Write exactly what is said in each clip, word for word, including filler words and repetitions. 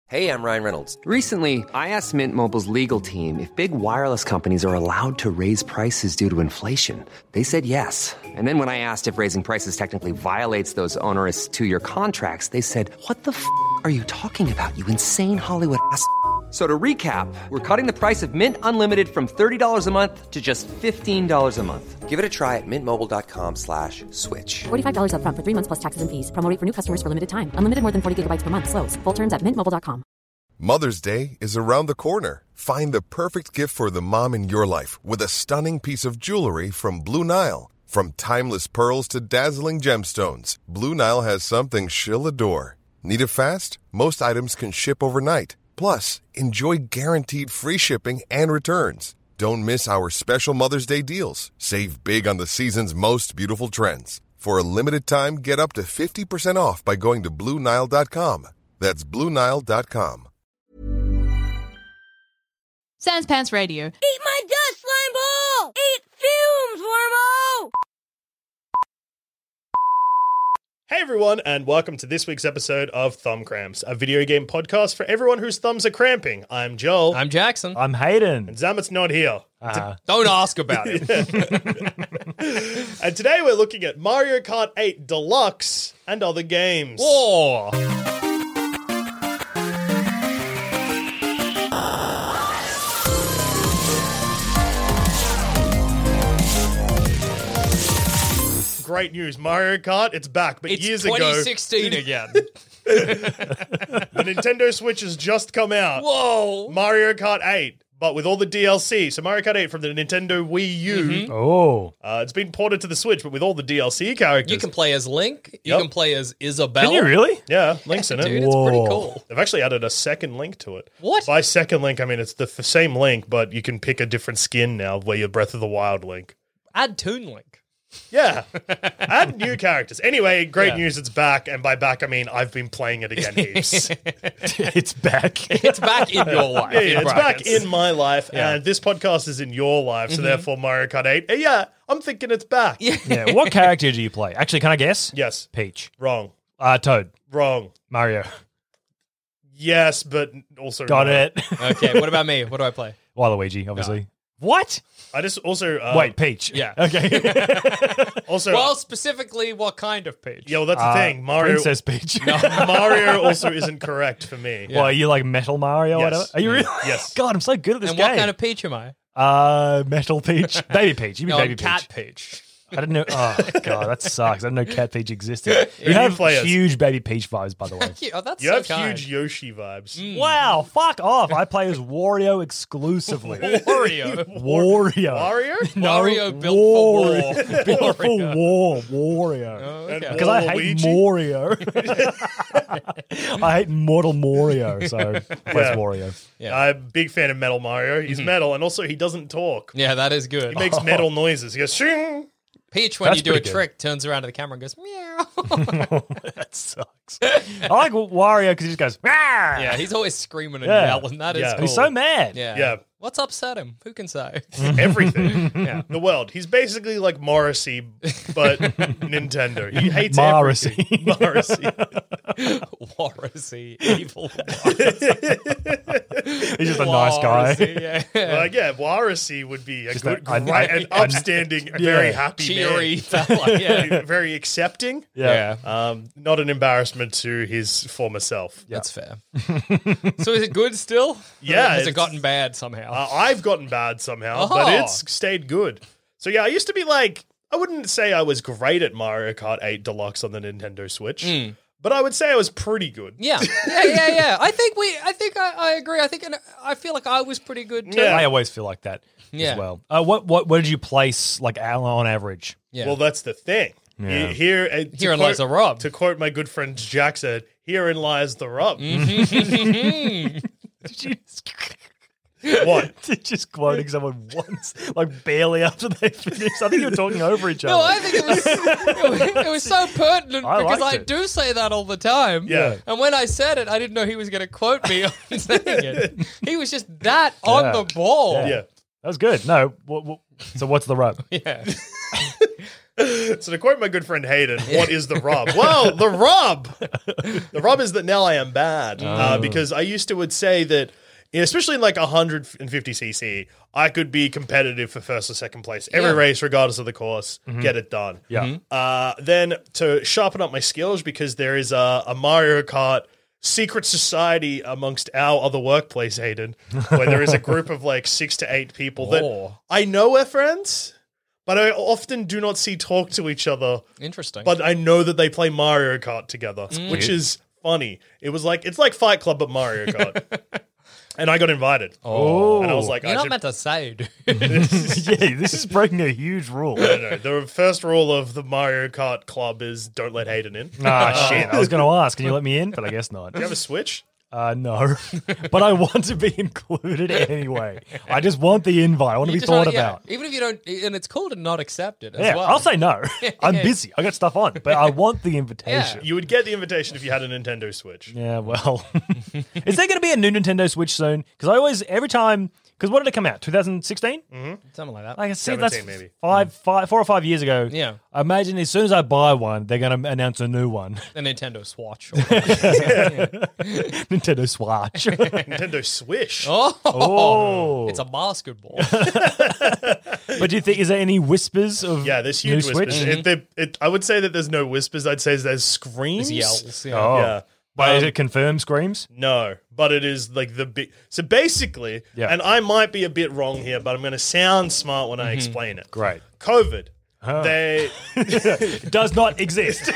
Hey, I'm Ryan Reynolds. Recently, I asked Mint Mobile's legal team if big wireless companies are allowed to raise prices due to inflation. They said yes. And then when I asked if raising prices technically violates those onerous two-year contracts, they said, what the f*** are you talking about, you insane Hollywood ass f- So to recap, we're cutting the price of Mint Unlimited from thirty dollars a month to just fifteen dollars a month. Give it a try at mintmobile.com slash switch. forty-five dollars up front for three months plus taxes and fees. Promo rate for new customers for limited time. Unlimited more than forty gigabytes per month. Slows full terms at mint mobile dot com. Mother's Day is around the corner. Find the perfect gift for the mom in your life with a stunning piece of jewelry from Blue Nile. From timeless pearls to dazzling gemstones, Blue Nile has something she'll adore. Need it fast? Most items can ship overnight. Plus, enjoy guaranteed free shipping and returns. Don't miss our special Mother's Day deals. Save big on the season's most beautiful trends. For a limited time, get up to fifty percent off by going to Blue Nile dot com. That's Blue Nile dot com. Sans Pants Radio. Eat my dust, slime ball! Eat fumes, Wormo! Hey everyone, and welcome to this week's episode of Thumb Cramps, a video game podcast for everyone whose thumbs are cramping. I'm Joel. I'm Jackson. I'm Hayden. And Zamet's not here. Uh, Don't ask about it. And today we're looking at Mario Kart eight Deluxe and other games. Whoa. Great news, Mario Kart, it's back, but It's years twenty sixteen ago... again. the Nintendo Switch has just come out. Whoa. Mario Kart eight, but with all the D L C. So Mario Kart eight from the Nintendo Wii U. Mm-hmm. Oh. Uh, it's been ported to the Switch, but with all the D L C characters. You can play as Link. You Yep. can play as Isabelle. Can you really? Yeah, Link's in it. Dude, it's pretty Whoa. cool. They've actually added a second Link to it. What? By second Link, I mean it's the f- same Link, but you can pick a different skin now where you're Breath of the Wild Link. Add Toon Link. Yeah. Add new characters. Anyway, great Yeah. news, it's back. And by back, I mean I've been playing it again heaps. It's back. It's back in your life. Yeah, yeah, in it's back brackets. in my life, Yeah. and this podcast is in your life, so therefore Mario Kart eight. uh, Yeah, I'm thinking it's back. Yeah. Yeah. What character do you play? Actually, can I guess? Yes. Peach. Wrong. Uh, Toad. Wrong. Mario. Yes, but also Got no. it. Okay, what about me? What do I play? Waluigi, obviously. What? I just also uh, Wait, Peach. Yeah. Okay. Also, Well, specifically, what kind of Peach? yeah, well, that's the Uh, thing. Mario Princess Peach. Mario also isn't correct for me. Well, are you like Metal Mario? or Yes. whatever? Are you really? Yes. God, I'm so good at this And game. what kind of Peach am I? Uh, Metal Peach. Baby Peach. You mean No, Baby Cat Peach. Peach. I didn't know. Oh, God, that sucks. I didn't know Cat Peach existed. You you have play as- huge Baby Peach vibes, by the way. Oh, that's You so have kind. huge Yoshi vibes. Wow, fuck off. I play as Wario exclusively. Wario. Wario. Wario? No, Wario built for Wario. war. Built for war. Wario. Oh, And okay. Because I hate Waluigi? Mario. I hate Mortal Mario, so Yeah. where's Wario? Yeah. I'm a big fan of Metal Mario. He's metal, and also he doesn't talk. Yeah, that is good. He makes metal noises. He goes, shing! Peach, when That's you do a pretty good. trick, turns around to the camera and goes, meow. That sucks. I like Wario because he just goes, "Rah!" Yeah, he's always screaming and Yeah. yelling. That is Yeah. cool. He's so mad. Yeah. Yeah. What's upset him? Who can say? Everything. Yeah. The world. He's basically like Morrissey, but Nintendo. He hates Morrissey. everything. Morrissey. Morrissey, evil. He's just a nice guy. Morrissey, Yeah. Like, yeah, Morrissey would be a Just good, a- a- great, a- an a- upstanding, very happy Cheery man. fella. Yeah. Very accepting. Yeah. Um, not an embarrassment to his former self. That's fair. So is it good still? Yeah, Or has it it's- gotten bad somehow? Uh, I've gotten bad somehow, Oh. but it's stayed good. So yeah, I used to be like, I wouldn't say I was great at Mario Kart eight Deluxe on the Nintendo Switch, but I would say I was pretty good. yeah. Yeah, yeah, yeah. I think we, I think I, I agree. I think, and I feel like I was pretty good too. Yeah. I always feel like that Yeah. as well. Uh, what what where did you place like on average? Yeah. Well, that's the thing. Yeah. He- Here, uh, to Herein quote- lies the rub. To quote my good friend Jack said, "Herein lies the rub." Mm-hmm. Did you What? just quoting someone once, like barely after they finished? I think you were talking over each other. No, I think it was it was, it was so pertinent I because liked I it. do say that all the time. Yeah. And when I said it, I didn't know he was going to quote me on saying it. He was just that on Yeah. the ball. Yeah. Yeah. That was good. No, what, what, so what's the rub? Yeah. So to quote my good friend Hayden, what is the rub? Well, the rub, the rub is that now I am bad uh, because I used to would say that, especially in like one hundred fifty c c, I could be competitive for first or second place every Yeah. race, regardless of the course. Get it done. Yeah. Uh, then to sharpen up my skills, because there is a, a Mario Kart secret society amongst our other workplace, Hayden, where there is a group of like six to eight people that Oh. I know we're friends, but I often do not see talk to each other. Interesting. But I know that they play Mario Kart together, which is funny. It was like it's like Fight Club but Mario Kart. And I got invited. Oh. And I was like, You're I not should, meant to say, dude. Yeah, this is breaking a huge rule. I don't know. The first rule of the Mario Kart club is don't let Hayden in. Ah, shit. I was going to ask, can you let me in? But I guess not. Do you have a Switch? Uh, no. But I want to be included anyway. I just want the invite. I want to You be just thought want- yeah, about. even if you don't, and it's cool to not accept it as Yeah, well. I'll say no. I'm busy. I got stuff on, but I want the invitation. You would get the invitation if you had a Nintendo Switch. Yeah, well, is there going to be a new Nintendo Switch soon? Because I always, every time, because what did it come out? twenty sixteen? something like that. Like I said, that's seventeen maybe. five, five, four or five years ago. Yeah. I imagine as soon as I buy one, they're going to announce a new one. The Nintendo Swatch. Nintendo Swatch. Nintendo Swish. oh, Oh, it's a basketball. but do you think is there any whispers of Yeah, there's new huge Switch? whispers. It, they, it, I would say that there's no whispers. I'd say there's screams. There's yells. Yeah. Oh, Yeah. but is Um, it confirmed screams? No, but it is like the big. So basically, Yeah. and I might be a bit wrong here, but I'm going to sound smart when I explain it. Great. COVID. They It does not exist.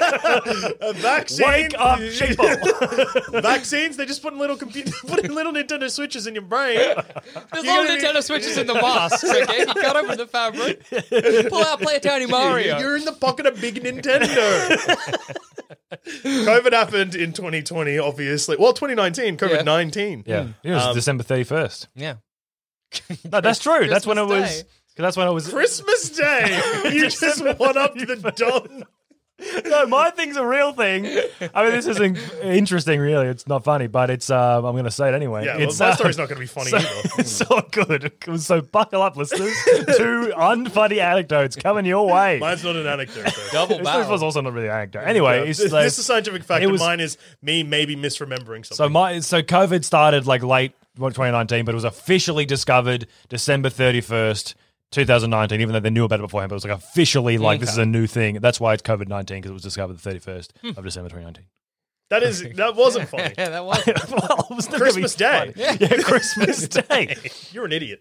a vaccine. Wake up, sheeple. Vaccines. They just put in little computer, put in little Nintendo Switches in your brain. There's You're little gonna be- Nintendo Switches in the masks, okay? You cut open the fabric. Pull out, play a Tiny Mario. You're in the pocket of big Nintendo. COVID happened in twenty twenty, obviously. Well, twenty nineteen, COVID nineteen. Yeah, it was Um, December thirty-first. Yeah. No, that's true. that's when it Christmas was. Day. Cause that's when it was. Christmas Day. You just went up to the Don. No, my thing's a real thing. I mean, this isn't interesting, really. It's not funny, but it's. Um, I'm going to say it anyway. Yeah, well, it's, my uh, story's not going to be funny so, either. It's so good. It was so buckle up, listeners. Two unfunny anecdotes coming your way. Mine's not an anecdote, though. Double This was barrel. also not really an anecdote. Anyway, Yeah, it's this, like, this is a scientific fact, it and was- mine is me maybe misremembering something. so my so COVID started like late what, twenty nineteen, but it was officially discovered December thirty-first. twenty nineteen, even though they knew about it beforehand, but it was like officially like this is a new thing. That's why it's COVID nineteen, because it was discovered the thirty-first of December twenty nineteen. that is that wasn't funny. Yeah, that was. Well, it was never gonna be Christmas Day. funny. Yeah, Christmas Day. You're an idiot.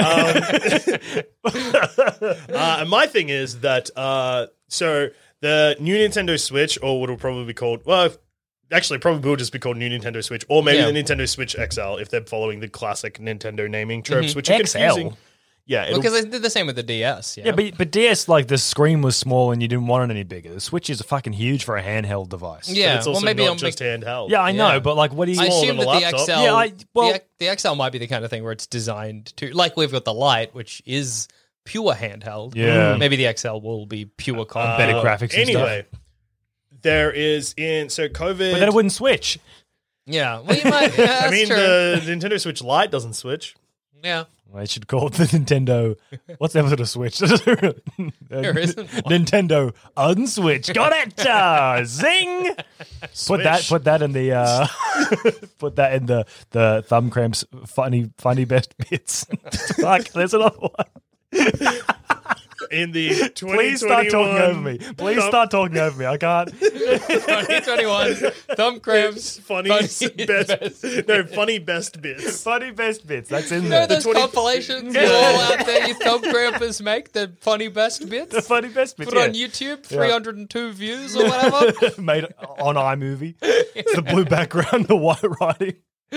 Um, uh, and my thing is that uh, so the new Nintendo Switch, or what will probably be called, well, actually, probably will just be called new Nintendo Switch, or maybe Yeah. the Nintendo Switch X L if they're following the classic Nintendo naming tropes, which are X L? confusing. Yeah, it'll, Because they did the same with the D S. Yeah, Yeah, but but D S, like the screen was small and you didn't want it any bigger. The Switch is fucking huge for a handheld device. yeah. it's also well, maybe not I'll just make, handheld. Yeah, I know, Yeah. but like, what do you? I smaller assume than that a the laptop. X L, Yeah, I- well- the, X- the X L might be the kind of thing where it's designed to, like we've got the Lite, which is pure handheld. Yeah. maybe the X L will be pure combat. better Uh, graphics and Anyway, there is in so COVID. But then it wouldn't switch. Yeah, well, you might. Yeah, that's I mean, true. the Nintendo Switch Lite doesn't switch. yeah. They should call it the Nintendo. What's the opposite of Switch? There isn't one. Nintendo Unswitch. Got it. Uh, zing. Put that. Switch. Put that in the. Uh, put that in the the thumb cramps. Funny, funny best bits. Fuck. There's another one. In the Please start talking over me. Please Thumb- start talking over me. I can't. twenty twenty-one thumb cramps. Funny, funny best, no funny best bits. Funny best bits. That's in You know there. those twenty compilations you all out there you thumb crampers make, the funny best bits? The funny best bits. Put it on yeah. YouTube, three hundred two views or whatever. Made on iMovie. It's the blue background, the white writing.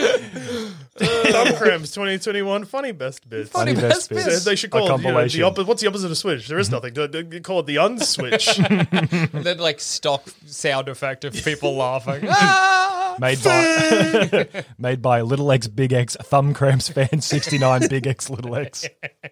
Thumb cramps twenty twenty-one funny best bits. Funny best So bits. they should A call it you know, the compilation. opposite. What's the opposite of switch? There is nothing. Do- do- Call it the unswitch. And then like stock sound effect of people laughing. Ah! Made by made by Little X Big X Thumb Cramps fan sixty-nine Big X Little X.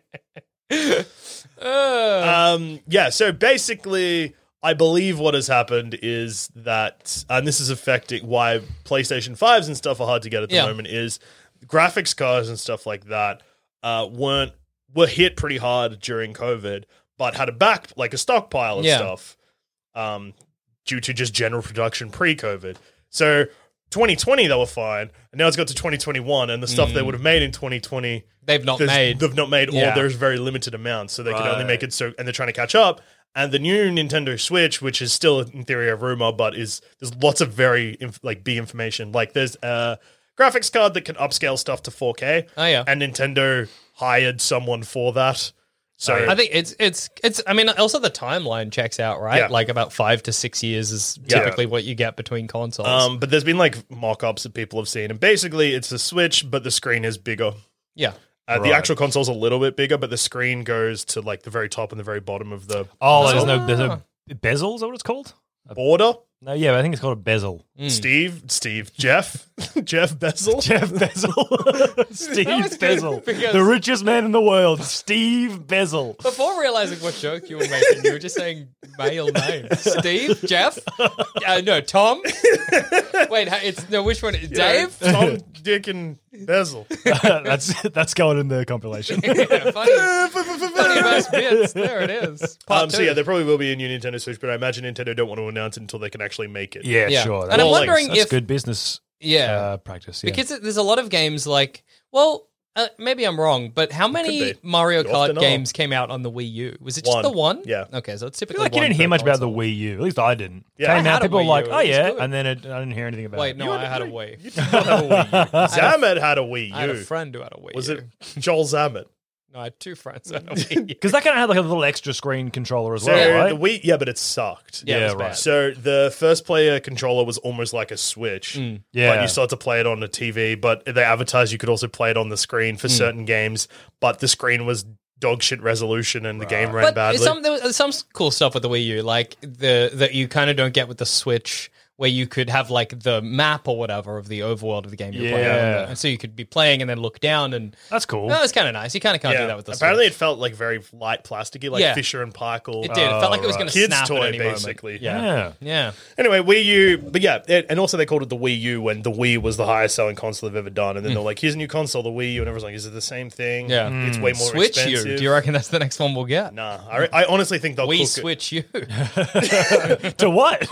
um, yeah. So basically, I believe what has happened is that, and this is affecting why PlayStation fives and stuff are hard to get at the Yeah. moment, is graphics cards and stuff like that uh, weren't were hit pretty hard during COVID. but had a back like a stockpile of Yeah. stuff, um, due to just general production pre-COVID. So twenty twenty they were fine, and now it's got to twenty twenty-one, and the stuff they would have made in twenty twenty They've not there's- made. they've not made, Yeah. or there's very limited amounts, so they can only Right. make it so, and they're trying to catch up. And the new Nintendo Switch, which is still in theory a rumor, but is there's lots of very inf- like big information. Like there's a graphics card that can upscale stuff to four K. Oh, yeah. and Nintendo hired someone for that. So I think it's it's it's. I mean, also the timeline checks out, right? Yeah. Like about five to six years is Yeah. typically what you get between consoles. Um, but there's been like mock-ups that people have seen, and basically it's a Switch, but the screen is bigger. yeah, Uh, The Right. actual console's a little bit bigger, but the screen goes to like the very top and the very bottom of the Oh, there's console. no, there's no bezel. Is that what it's called? border. No, yeah, I think it's called a bezel. Steve, Steve, Jeff, Jeff Bezel. Jeff Bezel. Steve was Bezel. good because- The richest man in the world, Steve Bezel. before realizing what joke you were making, you were just saying male names. Steve, Jeff, uh, no, Tom. Wait, ha- it's no. Which one? Dave. Tom, Dick, and Bezel. that's that's going in the compilation. Yeah, funny, funny most bits. There it is. Part Um, so two. yeah, there probably will be a new Nintendo Switch, but I imagine Nintendo don't want to announce it until they can actually make it. Yeah, Yeah. sure. And I'm That's- wondering that's if- good business yeah, uh, practice. Yeah. because it- there's a lot of games like, well, uh, maybe I'm wrong, but how many be. Mario You often Kart are. games came out on the Wii U? Was it just One. the one? Yeah. Okay, so it's I typically feel like you one didn't hear per much about the console. Wii U. At least I didn't. Yeah. Came I out, had a people were Wii like, U. "Oh It was yeah," good. and then it, I didn't hear anything about Wait, it. no, I had a Wii. You did not have a Wii U. Zamet had a Wii I had a U. friend who had a Wii Was U. it Joel Zamet? No, I had two friends who had a Wii U. Because that kind of had like a little extra screen controller as So well, right? the Wii, yeah, but it sucked. Yeah, it Yeah, was right. bad. So the first player controller was almost like a Switch. Yeah. But you still had to play it on the T V, but they advertised you could also play it on the screen for certain games, but the screen was dog shit resolution and the game ran But badly. some there was some cool stuff with the Wii U, like the that you kind of don't get with the Switch, where you could have like the map or whatever of the overworld of the game you're playing, Yeah. and so you could be playing and then look down, and That's cool. that was kind of nice. You kind of can't yeah. do that with the Apparently Switch. it felt like very light plasticky, like Yeah. Fisher and Paykel. It did. It felt like it was Oh, going right. to Kids' snap toy, at any basically. moment. Yeah. yeah. Yeah. Anyway, Wii U, but yeah, it, and also they called it the Wii U when the Wii was the highest selling console they've ever done, and then they're like, "Here's a new console, the Wii U," and everyone's like, "Is it the same thing? Yeah. it's way more Switch expensive." U. Do you reckon that's the next one we'll get? Nah, I, re- I honestly think they'll We cook Switch U. To what?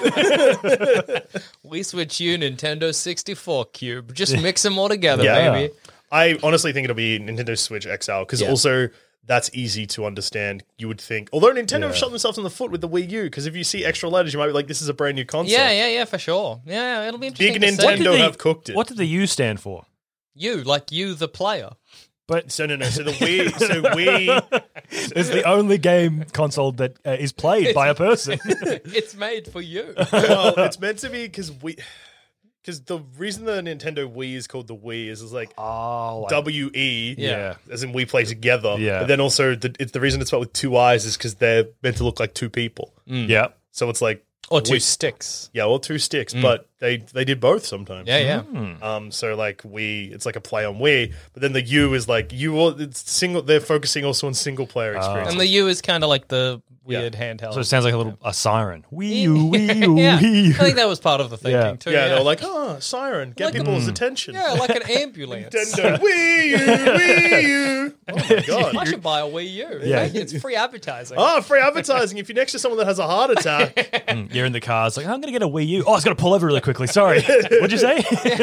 We Switch U, Nintendo sixty-four Cube. Just mix them all together, Yeah. baby. it. I honestly think it'll be Nintendo Switch X L because Yeah. also that's easy to understand. You would think, although Nintendo have Yeah. shot themselves in the foot with the Wii U, because if you see extra letters, you might be like, "This is a brand new console." Yeah, yeah, yeah, for sure. Yeah, it'll be interesting. Big to see. Nintendo have cooked it. What did the U stand for? You, like you, the player. But So no, no. So the Wii, so Wii, it's the only game console that uh, is played by a person. It's made for you. well, it's meant to be because we, because the reason the Nintendo Wii is called the Wii is is like Oh, like- W E, Yeah. as in we play together. Yeah. But then also the, it's the reason it's spelled with two eyes is because they're meant to look like two people. yeah. So it's like Or two we- sticks. Yeah, well, two sticks, but they they did both sometimes. Yeah, yeah. Um, so like we, it's like a play on Wii, but then the U is like you. all- It's single. They're focusing also on single player experience. And the U is kind of like the weird handheld. So it sounds like a little a siren. Wii U, Wii U, yeah. Wii U. I think that was part of the thinking Yeah. too. yeah, Yeah, they were like, oh, siren, get Like a- people's attention. yeah, like an ambulance. Nintendo Wii U, Wii U. Oh my god. I should buy a Wii U. Yeah. It's free advertising. Oh, free advertising. If you're next to someone that has a heart attack, Mm, You're in the car. It's like, I'm going to get a Wii U. Oh, it's going to pull over really quickly. Sorry. What'd you say?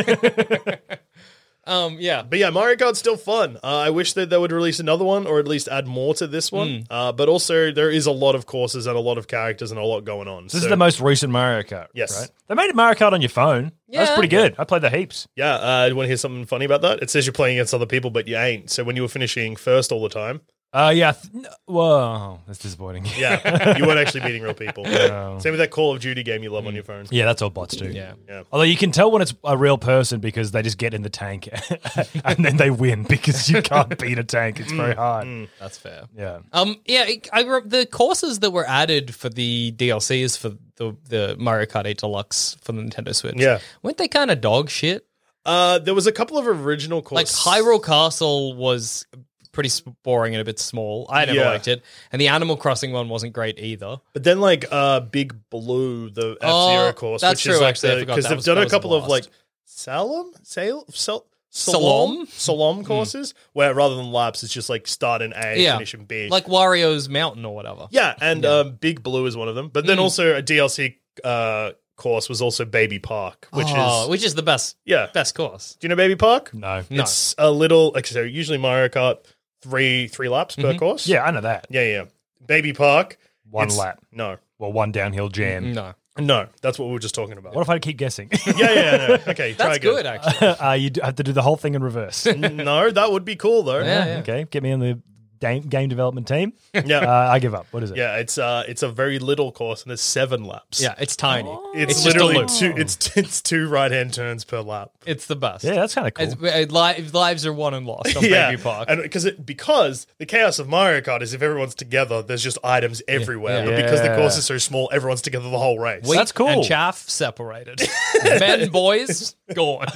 Um, yeah. but yeah, Mario Kart's still fun. Uh, I wish that they would release another one or at least add more to this one. Uh, but also, there is a lot of courses and a lot of characters and a lot going on. This So, is the most recent Mario Kart. Yes. Right? They made Mario Kart on your phone. That's Yeah. pretty good. I played the heaps. yeah. Uh, you want to hear something funny about that? It says you're playing against other people, but you ain't. So when you were finishing first all the time, Uh, yeah. Th- n- Whoa. That's disappointing. yeah, you weren't actually beating real people. Same with that Call of Duty game you love on your phone. Yeah, that's all bots do. Yeah. Yeah. Although you can tell when it's a real person because they just get in the tank and then they win because you can't beat a tank. It's very hard. That's fair. Yeah. Um, yeah, it- I re- the courses that were added for the D L Cs for the the Mario Kart eight Deluxe for the Nintendo Switch, Yeah. weren't they kind of dog shit? Uh, there was a couple of original Like courses. Hyrule Castle was pretty s- boring and a bit small. I never Yeah. liked it, and the Animal Crossing one wasn't great either. But then, like, uh, Big Blue, the F Oh, Zero course, that's which is true, like actually. I the forgot because that they've was- done that a was a couple of blast. like Salem, Sal, Sal, Salom Salom courses, where rather than laps, it's just like start in A, Yeah. finish in B. Like Wario's Mountain or whatever. yeah, and Um, Big Blue is one of them. But Mm. then also a D L C uh, course was also Baby Park, which Oh, is which is the best yeah. best course. Do you know Baby Park? No. No. It's a little like so. Usually Mario Kart three three laps per Mm-hmm. course. Yeah, I know that. yeah, yeah. Baby Park One it's- lap. No, Well, one downhill jam. No. no. That's what we were just talking about. What if I keep guessing? yeah, yeah, yeah. No. Okay, try That's again. good, actually. uh, you do have to do the whole thing in reverse. No, that would be cool though. Yeah, yeah. Okay, get me in the game, game development team. Yeah. Uh, I give up. What is it? Yeah, it's uh, it's a very little course and there's seven laps. Yeah, it's tiny. it's, It's just a literally loop. two. It's it's two right hand turns per lap. It's the best. Yeah, that's kind of cool. It's, it, li- lives are won and lost on yeah, Baby Park. and because it because the chaos of Mario Kart is if everyone's together, there's just items everywhere. yeah. But because the Yeah. course is so small, everyone's together the whole race. Wheat That's cool. And chaff separated. Men, boys, gone.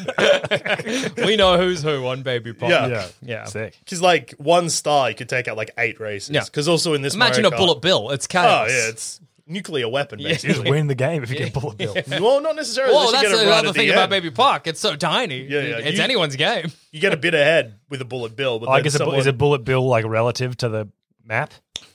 We know who's who on Baby Park. Yeah. yeah. Yeah. Sick. Because like one star, you could take out like eight races. Yeah. Because also in this Imagine Mario a Kart- bullet bill. It's Oh chaos. yeah, it's nuclear weapon You basically. just win the game if you get bullet bill. Well, not necessarily. Well, unless you that's get it right another at the thing about end. Baby Park. It's so tiny. Yeah, yeah. It's You- anyone's game. You get a bit ahead with a bullet bill, but I then guess a bu- someone, is a bullet bill like relative to the map?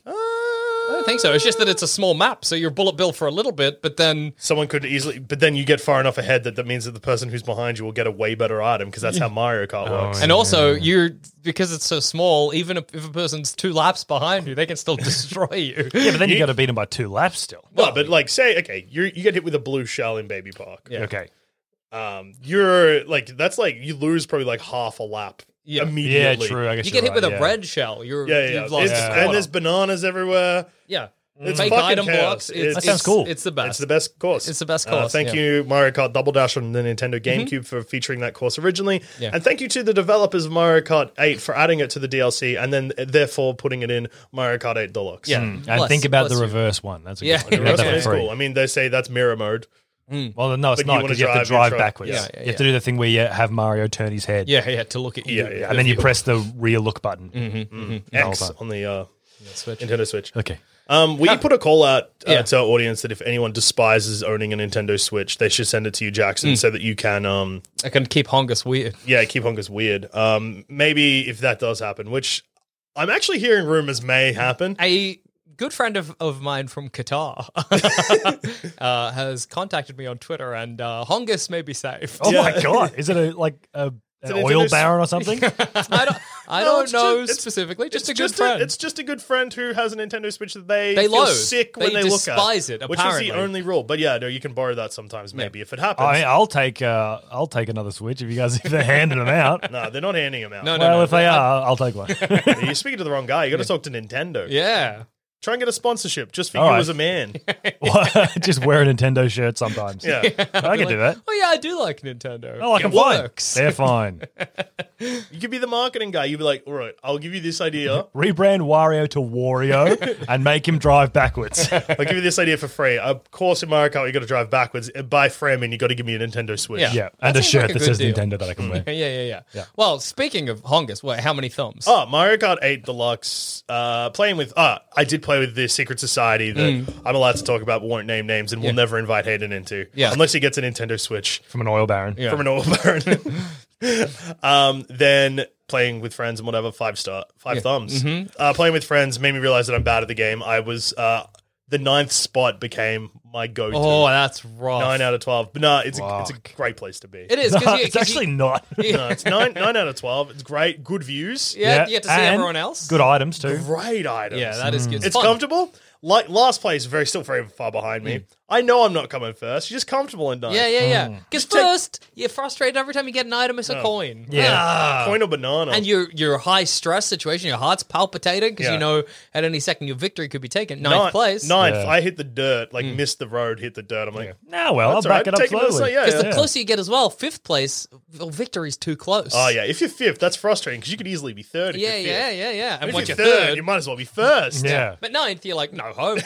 I don't think so. It's just that it's a small map, so you're bullet bill for a little bit, but then someone could easily, but then you get far enough ahead that that means that the person who's behind you will get a way better item because that's how Mario Kart works. and also you're because it's so small. Even if, if a person's two laps behind you, they can still destroy you. Yeah, but then you got to beat him by two laps still. No, but like say, okay, you you get hit with a blue shell in Baby Park. Yeah. Okay. Um, you're like that's like you lose probably like half a lap Yeah. Yeah, immediately. true. I guess You you're get hit with right, a yeah. red shell. You're Yeah, yeah. you've lost It's- a and quarter. there's bananas everywhere. yeah. It's Fake fucking item chaos. blocks. It's, That it's, sounds cool. It's the best. It's the best course. It's the best Uh, course, thank yeah. you, Mario Kart Double Dash on the Nintendo GameCube for featuring that course originally. Yeah. And thank you to the developers of Mario Kart eight for adding it to the D L C and then uh, therefore putting it in Mario Kart eight Deluxe. Yeah. And Bless- think about bless the you. reverse one. That's a Yeah. good The one. reverse That's one for is free. cool. I mean, they say that's mirror mode. Well, no, it's But you not wanna because you, have drive to your drive truck. backwards. Yeah, yeah, You have to do the thing where you have Mario turn his head. Yeah, yeah. To look at you. Yeah, yeah. And then you press the rear look button. Mm-hmm. X time. on the uh, Switch. Nintendo Switch. Okay. Um, we put a call out uh, Yeah. to our audience that if anyone despises owning a Nintendo Switch, they should send it to you, Jackson, Mm. so that you can, um, I can keep Hongus weird. yeah, keep Hongus weird. Um, maybe if that does happen, which I'm actually hearing rumors may happen. A good friend of, of mine from Qatar uh, has contacted me on Twitter, and uh, Hongus may be safe. Oh Yeah. my god! Is it a like a, an an oil Nintendo baron or something? I don't, I No, don't it's know just- it's- specifically. Just it's a good just friend. it's just a good friend who has a Nintendo Switch that they, They feel loathe. sick when They they, look at. despise it, Which is apparently. the only rule. But yeah, no, you can borrow that sometimes. Maybe if it happens. I mean, I'll take uh, I'll take another Switch if you guys if they're handing them out. no, they're not handing them out. No, no. Well, if they I- are, I'll take one. You're speaking to the wrong guy. You got to talk to Nintendo. yeah. Try and get a sponsorship just for All you right. as a man. Just wear a Nintendo shirt sometimes. Yeah. I can do that. Oh yeah, I do like Nintendo. I like it them fine. works. They're fine. You could be the marketing guy. You'd be like, all right, I'll give you this idea. Rebrand Wario to Wario and make him drive backwards. I'll give you this idea for free. Of course, in Mario Kart, you got to drive backwards. By framing, you got to give me a Nintendo Switch. Yeah. Yeah, and That a seems shirt like a that good says deal. Nintendo that I can wear. yeah, yeah, yeah, Well, speaking of Hongus, what? How many thumbs? Oh, Mario Kart eight Deluxe. Uh, playing with. Ah, I did play with the Secret Society that I'm allowed to talk about, but won't name names, and will never invite Hayden into. Yeah. Unless he gets a Nintendo Switch From an oil baron. Yeah. from an oil baron. um, then playing with friends and whatever, five star, five thumbs. Mm-hmm. Uh, playing with friends made me realize that I'm bad at the game. I was uh, the ninth spot became my go-to. Oh, that's rough. Nine out of twelve. But no, it's a, it's a Fuck. great place to be. It is. 'cause No, you, it's 'cause actually you, not. No, it's nine nine out of twelve. It's great. Good views. yeah, you get to see and everyone else. Good items too. Great items. Yeah, that is good. It's fun. comfortable. Like last place, very still very far behind me. I know I'm not coming first. You're just comfortable in ninth. Yeah, yeah, yeah. Because take- first, you're frustrated every time you get an item. It's a coin. Yeah. Ah, coin or banana. And you're you're high stress situation. Your heart's palpitating because Yeah. you know at any second your victory could be taken. Ninth Ninth- place. Ninth. Yeah. I hit the dirt. Like missed the road. Hit the dirt. I'm like, No, well, That's I'll all back right. it up Take it to the slowly. side, yeah, Because yeah. the closer you get as well, fifth place, well, victory's too close. oh yeah. If you're fifth, that's frustrating because you could easily be third. If Yeah, you're yeah, fifth. yeah, yeah. And If once you're you're third, third, you might as well be first. Yeah. but ninth, you're like, no hope.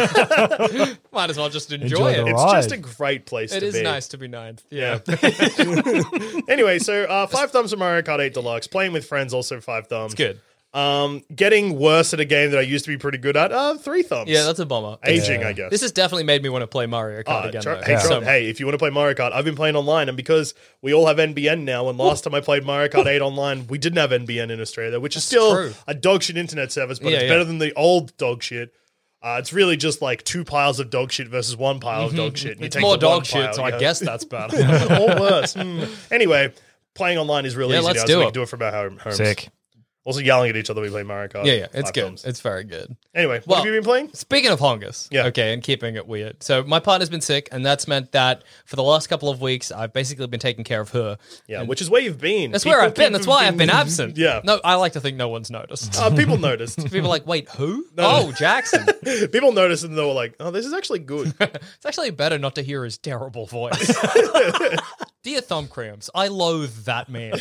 Might as well just enjoy, Enjoy it. the It's ride. just a great place It to is be. nice to be ninth. Yeah. Anyway, so uh, five thumbs for Mario Kart eight Deluxe. Playing with friends, also five thumbs. It's good. Um, getting worse at a game that I used to be pretty good at. Uh, three thumbs. Yeah, that's a bummer. Aging, Yeah. I guess. This has definitely made me want to play Mario Kart Uh, again. try- though. hey, So try- much. hey, if you want to play Mario Kart, I've been playing online, and because we all have N B N now, and last time I played Mario Kart eight online, we didn't have N B N in Australia, which is still true. a dog shit internet service, but Yeah, it's yeah. better than the old dog shit. Uh, it's really just like two piles of dog shit versus one pile of dog shit. and you It's take more the one dog shit, pile, so I yeah. guess that's better. or worse. Hmm. Anyway, playing online is really Yeah, easy let's now, do so we it. can do it from our home- homes. Sick. Also yelling at each other, we play Mario Kart. yeah, yeah, it's five good. times. It's very good. Anyway, what Well, have you been playing? Speaking of hongus, Yeah. okay, and keeping it weird. So my partner's been sick, and that's meant that for the last couple of weeks, I've basically been taking care of her. Yeah, which is where you've been. That's People where I've been. keep- That's why I've been absent. Yeah. No, I like to think no one's noticed. Uh, people noticed. People are like, wait, who? Oh, Jackson. People noticed and they were like, oh, this is actually good. It's actually better not to hear his terrible voice. Dear Thumb Cramps, I loathe that man.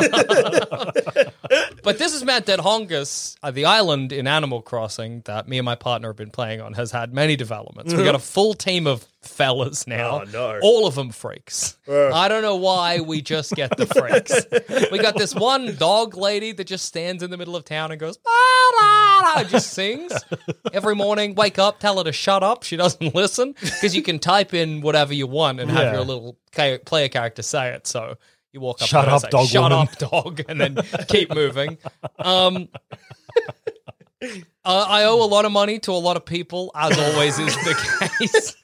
But this has meant that Hongus, uh, the island in Animal Crossing that me and my partner have been playing on, has had many developments. We got a full team of fellas now. Oh, no. All of them freaks. I don't know why we just get the freaks. We got this one dog lady that just stands in the middle of town and goes, "Ah, da, da," just sings every morning. Wake up, tell her to shut up. She doesn't listen because you can type in whatever you want and have Yeah. your little ca- player character say it. So you walk up, Shut to her and up, say, dog Shut woman." up, dog, and then keep moving. Um, uh, I owe a lot of money to a lot of people, as always is the case.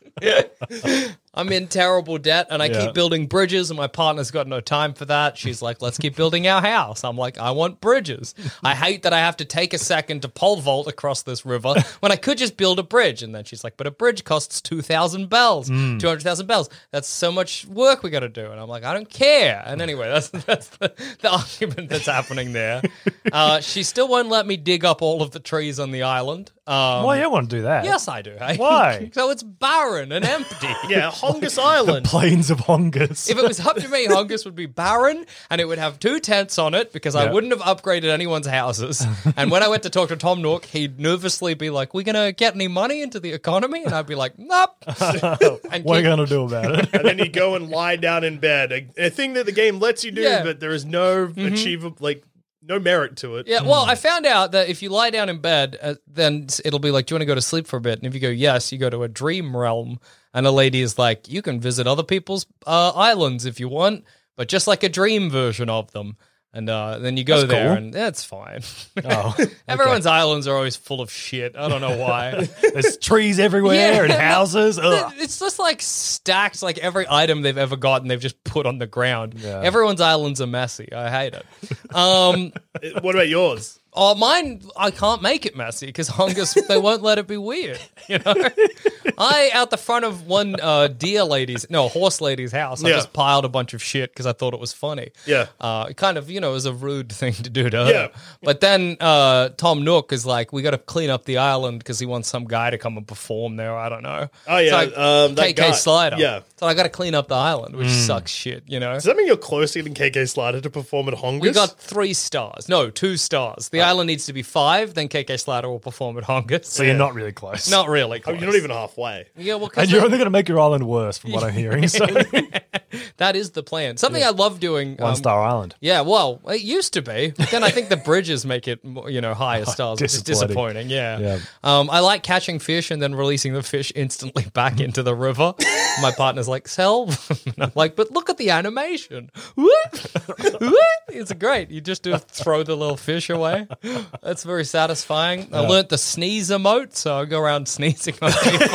I'm in terrible debt, and I Yeah. keep building bridges, and my partner's got no time for that. She's like, let's keep building our house. I'm like, I want bridges. I hate that I have to take a second to pole vault across this river when I could just build a bridge. And then she's like, but a bridge costs two thousand bells, two hundred thousand bells. That's so much work we got to do. And I'm like, I don't care. And anyway, that's, that's the, the argument that's happening there. Uh, she still won't let me dig up all of the trees on the island. Um, Why you don't want to do that? Yes, I do. Hey? Why? So it's barren and empty. Yeah, Hongus Island. Plains of Hongus. If it was up to me, Hongus would be barren and it would have two tents on it because I Yeah. wouldn't have upgraded anyone's houses. And when I went to talk to Tom Nook, he'd nervously be like, we going to get any money into the economy? And I'd be like, nope. And What are you keep- going to do about it? And then you go and lie down in bed. A, a thing that the game lets you do, Yeah. but there is no achievable, like, no merit to it. Yeah, well, I found out that if you lie down in bed, uh, then it'll be like, do you want to go to sleep for a bit? And if you go, yes, you go to a dream realm. And a lady is like, you can visit other people's uh, islands if you want, but just like a dream version of them. And uh, then you go That's there, cool. and that's fine. Oh, Everyone's islands are always full of shit. I don't know why. there's trees everywhere Yeah, and no, houses. Ugh. It's just like stacked, like every item they've ever gotten, they've just put on the ground. Yeah. Everyone's islands are messy. I hate it. Um, Uh, What about yours? oh, mine, I can't make it messy because Hongus, they won't let it be weird. You know, I out the front of one uh, deer lady's, no, horse lady's house, I Yeah. just piled a bunch of shit because I thought it was funny. Yeah. Uh, it kind of, you know, it was a rude thing to do to her. Yeah. But then uh, Tom Nook is like, we got to clean up the island because he wants some guy to come and perform there. I don't know. Oh, yeah, It's like um, that K K guy. Slider. Yeah. So I got to clean up the island, which sucks shit, you know? Does that mean you're close to getting K K Slider to perform at Hongus? We got three stars. No, two stars. The island needs to be five, then K K Slider will perform at Hongus. So you're not really close. Not really Oh, close. you're not even halfway. Yeah, well, 'cause And you're that- only going to make your island worse from what I'm hearing. So that is the plan. Something I love doing. one um, star island. Yeah, well, it used to be. But then I think the bridges make it, more, you know, higher stars, which is disappointing. disappointing. Yeah. Yeah. Um, I like catching fish and then releasing the fish instantly back into the river. My partner's like, sell. And I'm like, but look at the animation. What? What? It's great. You just do throw the little fish away. That's very satisfying. I learnt the sneeze emote, so I go around sneezing on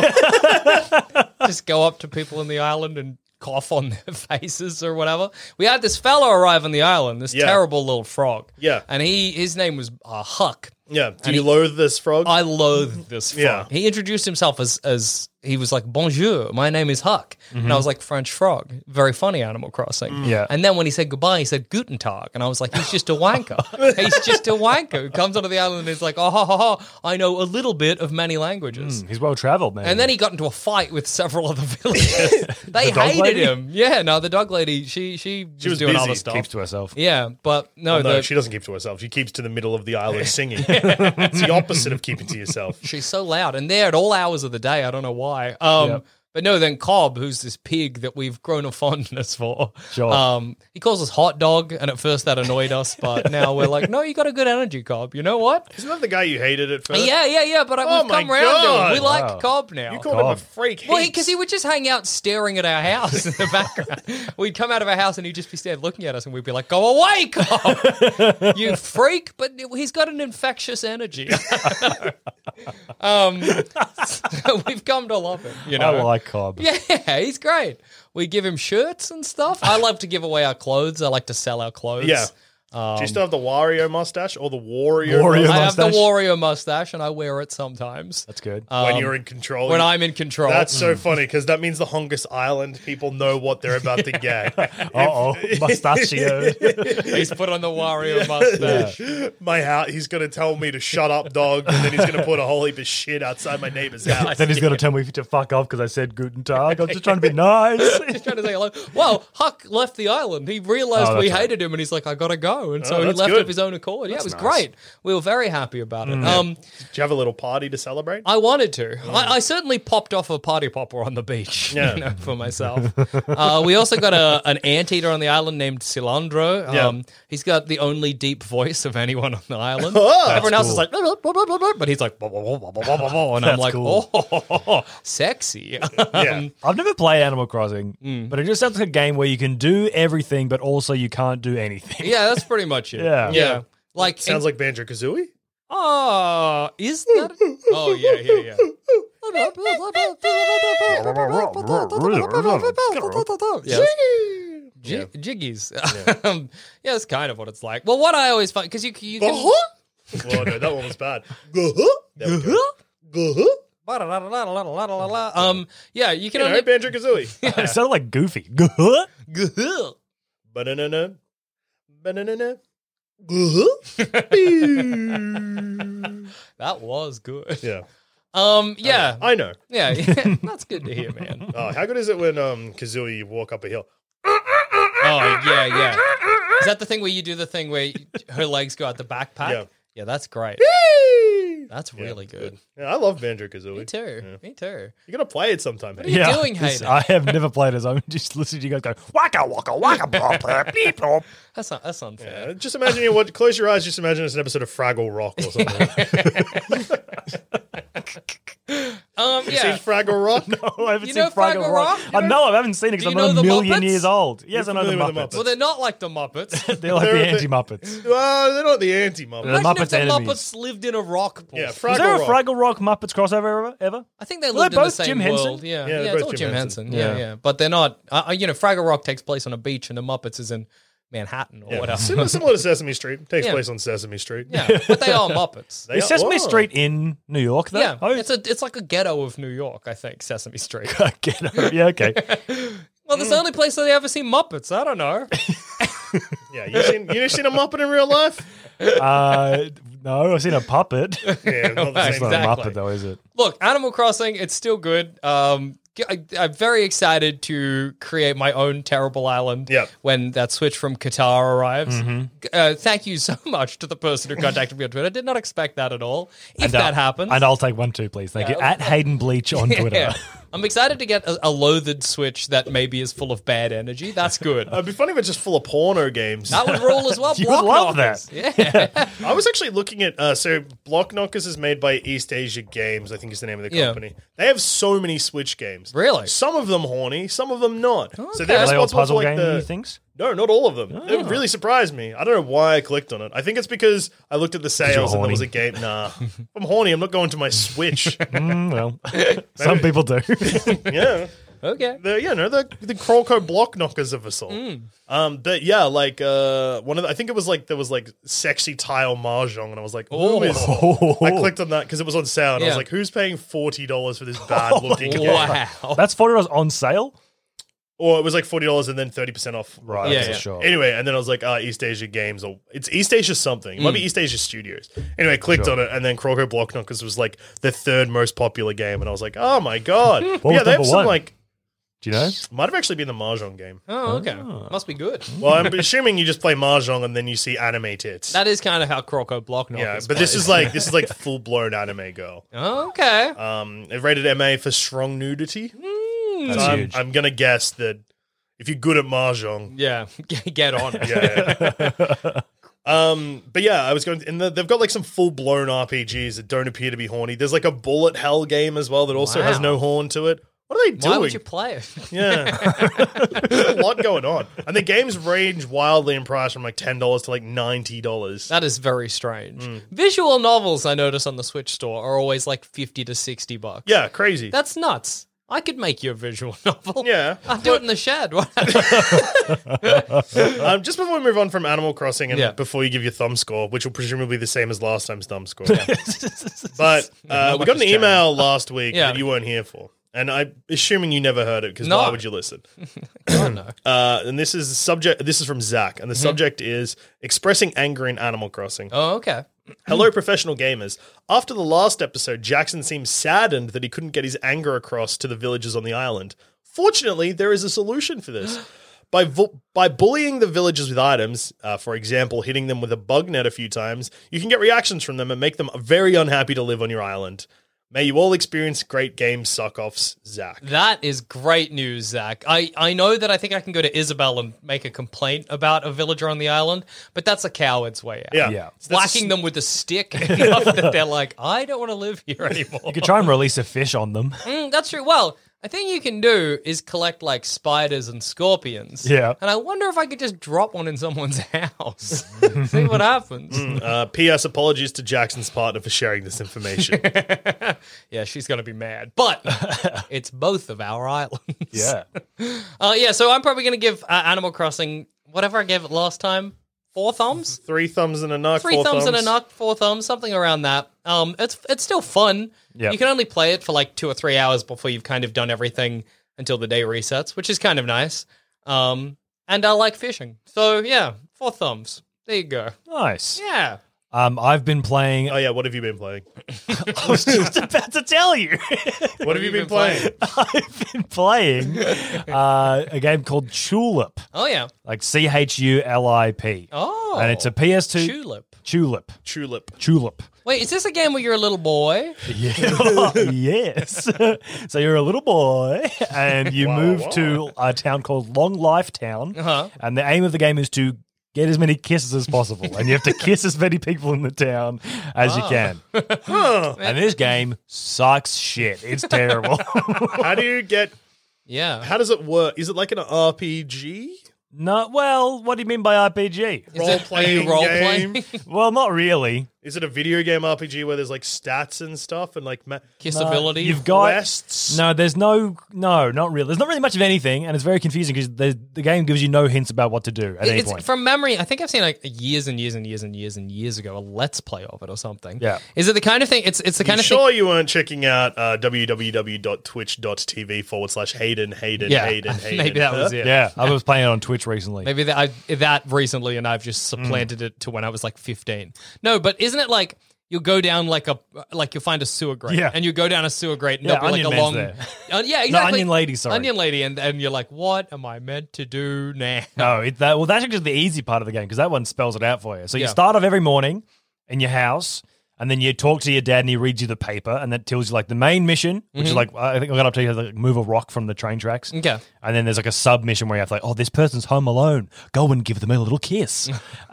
people. Just go up to people in the island and cough on their faces or whatever. We had this fellow arrive on the island, this Yeah. terrible little frog. Yeah. And he his name was uh, Huck. Yeah. Do And you he- loathe this frog? I loathe this frog. Yeah. He introduced himself as as he was like, bonjour, my name is Huck. And I was like, French frog. Very funny, Animal Crossing. Yeah. And then when he said goodbye, he said Guten Tag. And I was like, he's just a wanker. He's just a wanker who comes onto the island and is like, oh, ha, ha, ha, I know a little bit of many languages. He's well traveled, man. And then he got into a fight with several other villagers. They dog hated lady? him. Yeah, no, the dog lady, she she, She was doing busy. other stuff. keeps to herself. Yeah, but no, Oh, no, the, she doesn't keep to herself. She keeps to the middle of the island singing. It's the opposite of keeping to yourself. she's so loud. And they're at all hours of the day. I don't know why. Um, Yep. But no, then Cobb, who's this pig that we've grown a fondness for, Sure. um, he calls us hot dog, and at first that annoyed us, but now we're like, no, you got a good energy, Cobb. You know what? Isn't that the guy you hated at first? Yeah, yeah, yeah, but I- Oh we've come my around to God. him. We like Wow. Cobb now. You called him a Cobb. freak. Well, heaps. because he would just hang out staring at our house in the background. We'd come out of our house and he'd just be standing looking at us, and we'd be like, "Go away, Cobb, you freak!" But he's got an infectious energy. um, so we've come to love him. You know, I like Cobb. yeah, he's great. We give him shirts and stuff. I love to give away our clothes. I like to sell our clothes. Yeah. Um, Do you still have the Wario mustache or the Wario, Wario mustache? I have the mustache? Wario mustache, and I wear it sometimes. That's good. when Um, you're in control? when You- I'm in control. That's so funny because that means the Hongus Island people know what they're about to get. Uh-oh, mustachio. He's put on the Wario mustache. My house, he's going to tell me to shut up, dog, and then he's going to put a whole heap of shit outside my neighbor's house. Then he's going to tell me to fuck off because I said Guten Tag. I'm just trying to be nice. Just trying to say hello. Well, Huck left the island. He realized Oh, we that's right. hated him, and he's like, "I gotta go." And so Oh, he that's left good. of his own accord. Yeah, it was nice. great. We were very happy about it. Um, Did you have a little party to celebrate? I wanted to. I, I certainly popped off a party popper on the beach, Yeah. you know, for myself. uh, we also got a an anteater on the island named Cilantro. Yeah. Um, he's got the only deep voice of anyone on the island. Oh, Everyone else is cool. like, but he's like, and I'm That's like, cool. oh, sexy. Yeah. I've never played Animal Crossing, Mm. but it just sounds like a game where you can do everything, but also you can't do anything. Yeah, that's pretty much it. Yeah. yeah. Like Sounds like Banjo Kazooie. Oh, is that? Oh, yeah, yeah, yeah. Yes. J- Jiggies. Um, yeah, that's kind of what it's like. Well, what I always find, because you, you can. Oh no, that one was bad. There we go. Um, yeah, you can You know, only. Banjo Kazooie. It sounded like Goofy. Banana. Banana. That was good. Yeah. Um, yeah. I know. Yeah, yeah. That's good to hear, man. Oh, how good is it when um Kazooie you walk up a hill? Oh, yeah, yeah. Is that the thing where you do the thing where her legs go out the backpack? Yeah. Yeah, that's great. That's really good. Yeah, I love Banjo Kazooie. Me too. Yeah. Me too. You gotta play it sometime. What are you Hey. doing, this- Hayden? I have never played it. I'm just listening to you guys go waka waka waka blah, blah, beep, blah. That's not, that's unfair. Yeah, just imagine you what. Close your eyes. Just imagine it's an episode of Fraggle Rock or something. Um, You yeah. seen Fraggle Rock? Oh, I haven't You seen know Fraggle Rock? You I know- know, I haven't seen it Do because you I'm know not a the million Muppets? years old. Yes, I You're know the familiar with the Muppets. Muppets. Well, they're not like the Muppets. They're like They're the the- anti-Muppets. Well, they're not the anti-Muppets. The Imagine Muppets if the enemies. Muppets lived in a rock pool. Yeah, Is there a Fraggle Rock. Fraggle Rock Muppets crossover ever? ever? I think they Well, lived they're in the both same Jim Henson. world. Yeah, Yeah, yeah, they're it's both all Jim Jim Henson. Henson. Yeah, Yeah. yeah. But they're not. Uh, you know, Fraggle Rock takes place on a beach, and the Muppets is in Manhattan or Yeah. whatever. Similar, similar to Sesame Street. Takes Yeah. place on Sesame Street. Yeah, but they are Muppets. They Is are- Sesame Whoa. Street in New York, though? Yeah, Oh, it's a it's like a ghetto of New York, I think. Sesame Street. Get it. Yeah, okay. Well, that's the only place that they ever see Muppets. I don't know. Yeah, you seen you seen a Muppet in real life? Uh, no, I've seen a puppet. Yeah, not the That's same not thing. a Exactly. Muppet, though, is it? Look, Animal Crossing, it's still good. Um, I, I'm very excited to create my own terrible island Yep. when that switch from Qatar arrives. Uh, thank you so much to the person who contacted me on Twitter. I did not expect that at all. If And, uh, that happens. And I'll take one too, please. Thank you. Yeah. At Hayden Bleach on Twitter. Yeah. I'm excited to get a, a loathed Switch that maybe is full of bad energy. That's good. It'd be funny if it's just full of porno games. That would rule as well. You Block would love knockers. Yeah. I was actually looking at uh, so Block Knockers is made by East Asia Games, I think is the name of the Yeah. company. They have so many Switch games. Really? Some of them horny, some of them not. So Okay. they're Are they all responsible puzzle for like game the things? No, not all of them. Oh. It really surprised me. I don't know why I clicked on it. I think it's because I looked at the sales and there horny. was a game. Nah, if I'm horny. I'm not going to my Switch. Mm, well, some people do. Yeah. Okay. The yeah, no, the the Krolko Block Knockers of us all. Hmm. Um, but yeah, like uh, one of the, I think it was like there was like sexy tile mahjong, and I was like, who is? I clicked on that because it was on sale, and I Yeah. was like, who's paying forty dollars for this bad looking game? Wow. That's forty dollars on sale? Or it was like forty dollars and then thirty percent off. Right, Yeah, that's yeah. a shot. Anyway, and then I was like, ah, East Asia Games, or it's East Asia something. It might be East Asia Studios. Anyway, I clicked Sure. on it, and then Krolko Block Knockers was like the third most popular game, and I was like, oh my god, was yeah, they have number some one? like Do you know? might have actually been the mahjong game. Oh, okay. Must be good. Well, I'm assuming you just play mahjong and then you see anime tits. That is kind of how Croco Block Knockers yeah, but this plays. is like this is like full blown anime girl. Okay. Um, it rated M A for strong nudity. Hmm, That's I'm, huge. I'm going to guess that if you're good at Mahjong. Yeah, get on it. Yeah. um, but yeah, I was going, and the, they've got like some full blown R P Gs that don't appear to be horny. There's like a bullet hell game as well that also Wow. has no horn to it. What are they doing? Why would you play it? Yeah. There's a lot going on. And the games range wildly in price from like ten dollars to like ninety dollars. That is very strange. Mm. Visual novels, I notice on the Switch store, are always like fifty to sixty bucks. Yeah, crazy. That's nuts. I could make you a visual novel. Yeah. I'd do it in the shed. um, just before we move on from Animal Crossing and Yeah. before you give your thumb score, which will presumably be the same as last time's thumb score. But uh, we got an email last week Yeah. that you weren't here for. And I'm assuming you never heard it because No. why would you listen? Oh, no. Uh, and this is the subject. This is from Zach, and the subject is expressing anger in Animal Crossing. Oh, okay. Hello, professional gamers. After the last episode, Jackson seemed saddened that he couldn't get his anger across to the villagers on the island. Fortunately, there is a solution for this. By vo- by bullying the villagers with items, uh, for example, hitting them with a bug net a few times, you can get reactions from them and make them very unhappy to live on your island. May you all experience great game suck-offs, Zach. That is great news, Zach. I, I know that I think I can go to Isabel and make a complaint about a villager on the island, but that's a coward's way out. Yeah. Yeah. Whacking them with a stick enough that they're like, I don't want to live here anymore. You could try and release a fish on them. Mm, that's true. Well, a thing you can do is collect like spiders and scorpions. Yeah. And I wonder if I could just drop one in someone's house. See what happens. Uh, P S Apologies to Jackson's partner for sharing this information. Yeah, she's going to be mad. But it's both of our islands. Yeah. Uh, yeah, so I'm probably going to give uh, Animal Crossing whatever I gave it last time. Four thumbs? Three thumbs and a knock. Three four thumbs, thumbs and a knock, four thumbs, something around that. Um, it's it's still fun. Yep. You can only play it for like two or three hours before you've kind of done everything until the day resets, which is kind of nice. Um, and I like fishing. So yeah, four thumbs. There you go. Nice. Yeah. Um, I've been playing. Oh yeah, what have you been playing? I was just about to tell you. What have you been playing? I've been playing uh, a game called Tulip, Oh yeah. like C H U L I P. Oh. And it's a P S two. Tulip. Tulip. Tulip. Tulip. Wait, is this a game where you're a little boy? Yeah. Yes. So you're a little boy and you Wow, move wow. to a town called Long Life Town. Uh-huh. And the aim of the game is to get as many kisses as possible. And you have to kiss as many people in the town as you can. And this game sucks shit. It's terrible. How do you get? Yeah. How does it work? Is it like an R P G? No, well, what do you mean by R P G? Is it- Role-playing are you role game? playing? Well, not really. Is it a video game R P G where there's like stats and stuff and like ma- Kiss No, ability? You've got quests? no. There's no no, not really. There's not really much of anything, and it's very confusing because the the game gives you no hints about what to do at any It's, point. from memory, I think I've seen like years and years and years and years and years ago a Let's Play of it or something. Yeah. Is it the kind of thing? It's it's the kind You of sure thing. you weren't checking out uh, www.twitch.tv forward slash Hayden, Hayden, Yeah, Hayden, Hayden? maybe that was Huh? it. Yeah, I was playing it on Twitch recently. Maybe that I, that recently, and I've just supplanted it to when I was like fifteen. No, but isn't it like you'll go down like a like you'll find a sewer grate, Yeah. and you go down a sewer grate, and Yeah, there'll be like Onion a Man's long, there. Uh, yeah, exactly, Onion Lady, sorry. Onion Lady, and and you're like, what am I meant to do now? No, it, that, well, that's actually the easy part of the game because that one spells it out for you. So you Yeah. start off every morning in your house, and then you talk to your dad, and he reads you the paper, and that tells you like the main mission, which is like I think I got up to you like move a rock from the train tracks. Mm-hmm. Okay. And then there's like a sub mission where you have to like, oh, this person's home alone. Go and give them a little kiss.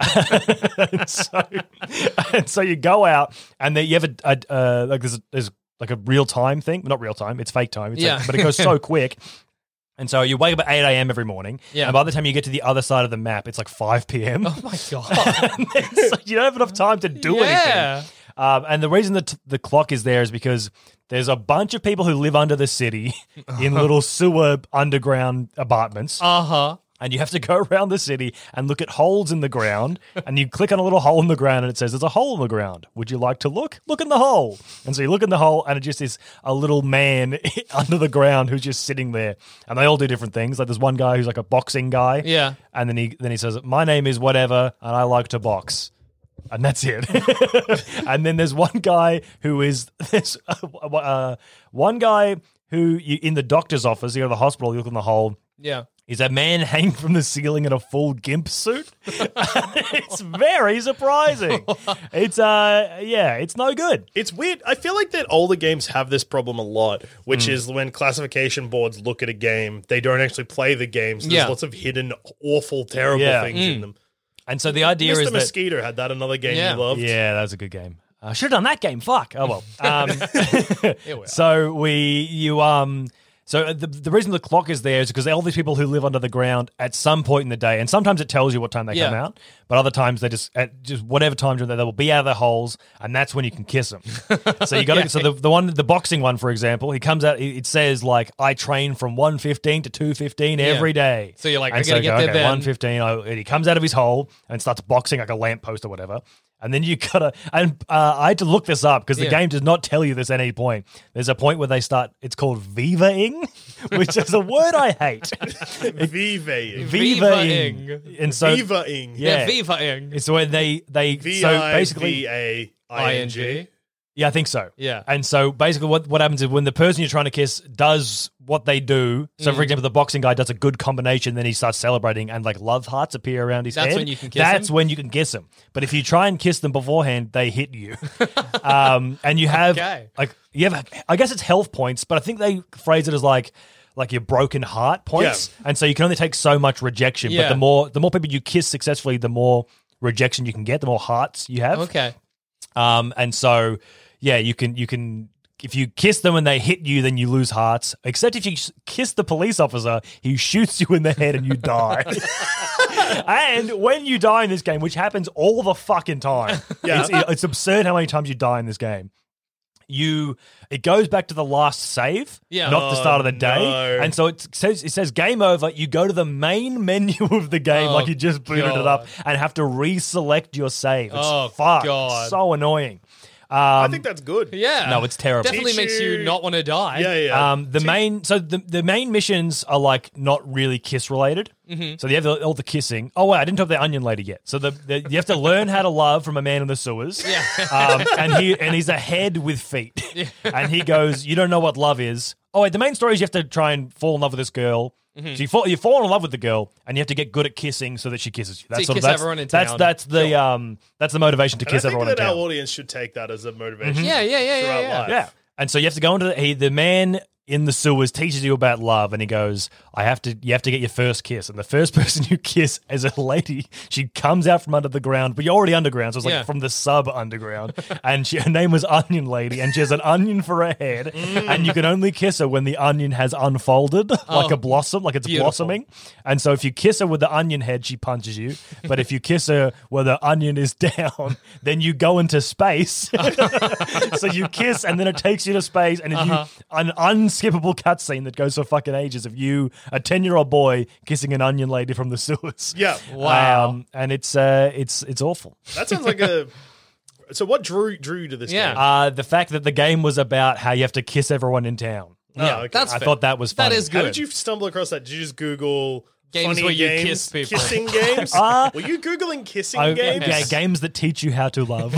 and, so, and so you go out, and then you have a, a uh, like there's there's like a real time thing, not real time, it's fake time. It's Yeah. like, but it goes so quick. And so you wake up at eight a.m. every morning, Yeah. and by the time you get to the other side of the map, it's like five p.m. Oh my god! And then, so you don't have enough time to do Yeah. anything. Um, and the reason that the clock is there is because there's a bunch of people who live under the city in little sewer underground apartments. Uh huh. And you have to go around the city and look at holes in the ground. And you click on a little hole in the ground and it says, there's a hole in the ground. Would you like to look? Look in the hole. And so you look in the hole and it just is a little man under the ground who's just sitting there. And they all do different things. Like there's one guy who's like a boxing guy. Yeah. And then he then he says, my name is whatever and I like to box. And that's it. And then there's one guy who is this uh, one guy who you, in the doctor's office, you go to the hospital, you look in the hole. Yeah. is a man hanging from the ceiling in a full gimp suit. It's very surprising. It's uh yeah, it's no good. It's weird. I feel like that older games have this problem a lot, which Mm. is when classification boards look at a game, they don't actually play the game. So there's Yeah. lots of hidden, awful, terrible Yeah. things in them. And so the idea Mister is that Mosquito had that another game Yeah. you loved. yeah, that was a good game. I should have done that game. Fuck. Oh well. Um, Here we are. so we you um so the the reason the clock is there is because all these people who live under the ground at some point in the day, and sometimes it tells you what time they come Yeah. out, but other times they just at just whatever time during the day they will be out of their holes, and that's when you can kiss them. So you got to so the the one the boxing one, for example, he comes out. It says like I train from one fifteen to two fifteen Yeah. every day. So you're like, and I gotta you get go, there okay, then. one fifteen. And he comes out of his hole and starts boxing like a lamppost or whatever. And then you gotta, and uh, I had to look this up because the Yeah. game does not tell you this at any point. There's a point where they start, it's called Viva-ing, which is a word I hate. Viva-ing. Viva-ing. Viva-ing. And so, Viva-ing. yeah. Yeah, Viva-ing. It's when they, they, so basically, V I V A I N G. yeah, I think so. Yeah. And so basically what, what happens is when the person you're trying to kiss does what they do, so Mm. for example, the boxing guy does a good combination, then he starts celebrating and like love hearts appear around his That's head. when you can kiss That's him? when you can kiss him. But if you try and kiss them beforehand, they hit you. um, and you have, Okay. like, you have, I guess it's health points, but I think they phrase it as like, like your broken heart points. And so you can only take so much rejection, but Yeah. the more, the more people you kiss successfully, the more rejection you can get, the more hearts you have. Okay. Um, and so, yeah, you can, you can, if you kiss them and they hit you, then you lose hearts. Except if you s- kiss the police officer, he shoots you in the head and you die. And when you die in this game, which happens all the fucking time, Yeah. it's, it's absurd how many times you die in this game. You, it goes back to the last save, Yeah. not the start of the Oh, day, no. and so it says it says game over. You go to the main menu of the game, Oh, like you just booted it up, God. and have to reselect your save. It's Oh, fuck, God. so annoying. Um, I think that's good. Yeah. No, it's terrible. Definitely Teach makes you you- not want to die. Yeah, yeah. Um, the main so the the main missions are like not really kiss related. Mm-hmm. So you have the, all the kissing. Oh wait, I didn't talk about the onion lady yet. So the, the you have to learn how to love from a man in the sewers. Yeah. Um, and he and he's a head with feet. And he goes, "You don't know what love is." Oh wait, the main story is you have to try and fall in love with this girl. Mm-hmm. So you fall you fall in love with the girl, and you have to get good at kissing so that she kisses you. That's you sort of kiss that's, everyone in that's town. that's the um that's the motivation to And I kiss think everyone that in our town. audience should take that as a motivation. Yeah, yeah, yeah, yeah, throughout yeah. life. Yeah. And so you have to go into the, he, the man in the sewers teaches you about love, and he goes, I have to, you have to get your first kiss. And the first person you kiss is a lady. She comes out from under the ground, but you're already underground. So it's like Yeah. from the sub underground. And she, her name was Onion Lady, and she has an onion for a head. And you can only kiss her when the onion has unfolded like a blossom, like it's beautiful. blossoming. And so if you kiss her with the onion head, she punches you. But if you kiss her where the onion is down, then you go into space. So you kiss, and then it takes you to space, and if Uh-huh. you an unskippable cutscene that goes for fucking ages of you, a ten year old boy, kissing an onion lady from the sewers. Yeah. Wow. Um, and it's uh, it's it's awful. That sounds like a. So what drew drew you to this Yeah. game? Uh, the fact that the game was about how you have to kiss everyone in town. Oh, Yeah, okay. that's I fair. thought that was funny. That is How good. did you stumble across that? Did you just Google Games funny where you games, kiss people. kissing games? Uh, Were you googling kissing I- games? yeah, games that teach you how to love.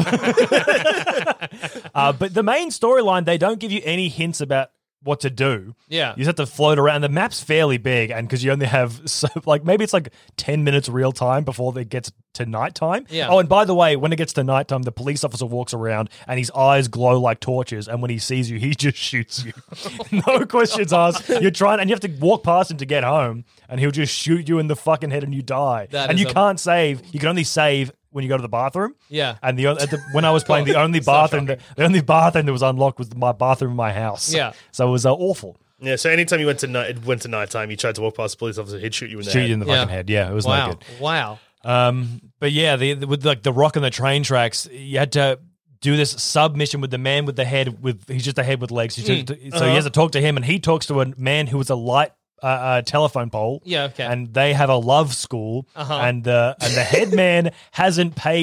uh, but the main storyline, they don't give you any hints about what to do. Yeah. You just have to float around. The map's fairly big, and because you only have so like maybe it's like ten minutes real time before it gets to nighttime. Yeah. Oh, and by the way, when it gets to nighttime, the police officer walks around and his eyes glow like torches, and when he sees you, he just shoots you. No questions asked. You're trying, and you have to walk past him to get home, and he'll just shoot you in the fucking head, and you die. That and is you a- can't save. You can only save when you go to the bathroom. Yeah. And the, at the when I was playing, the only So bathroom that, the only bathroom that was unlocked was my bathroom in my house. Yeah. So it was uh, awful. Yeah, so anytime you went to night, it went to nighttime, you tried to walk past a police officer, he'd shoot you in the Shoot head. you in the Yeah. fucking head. Yeah, it was wow. no good. Wow. Um, but yeah, the, the with like the rock and the train tracks, you had to do this submission with the man with the head with he's just a head with legs. He's Mm. just- so he has to talk to him, and he talks to a man who was a light uh, uh, telephone pole. Yeah, okay. And they have a love school, Uh-huh. and the and the head man hasn't paid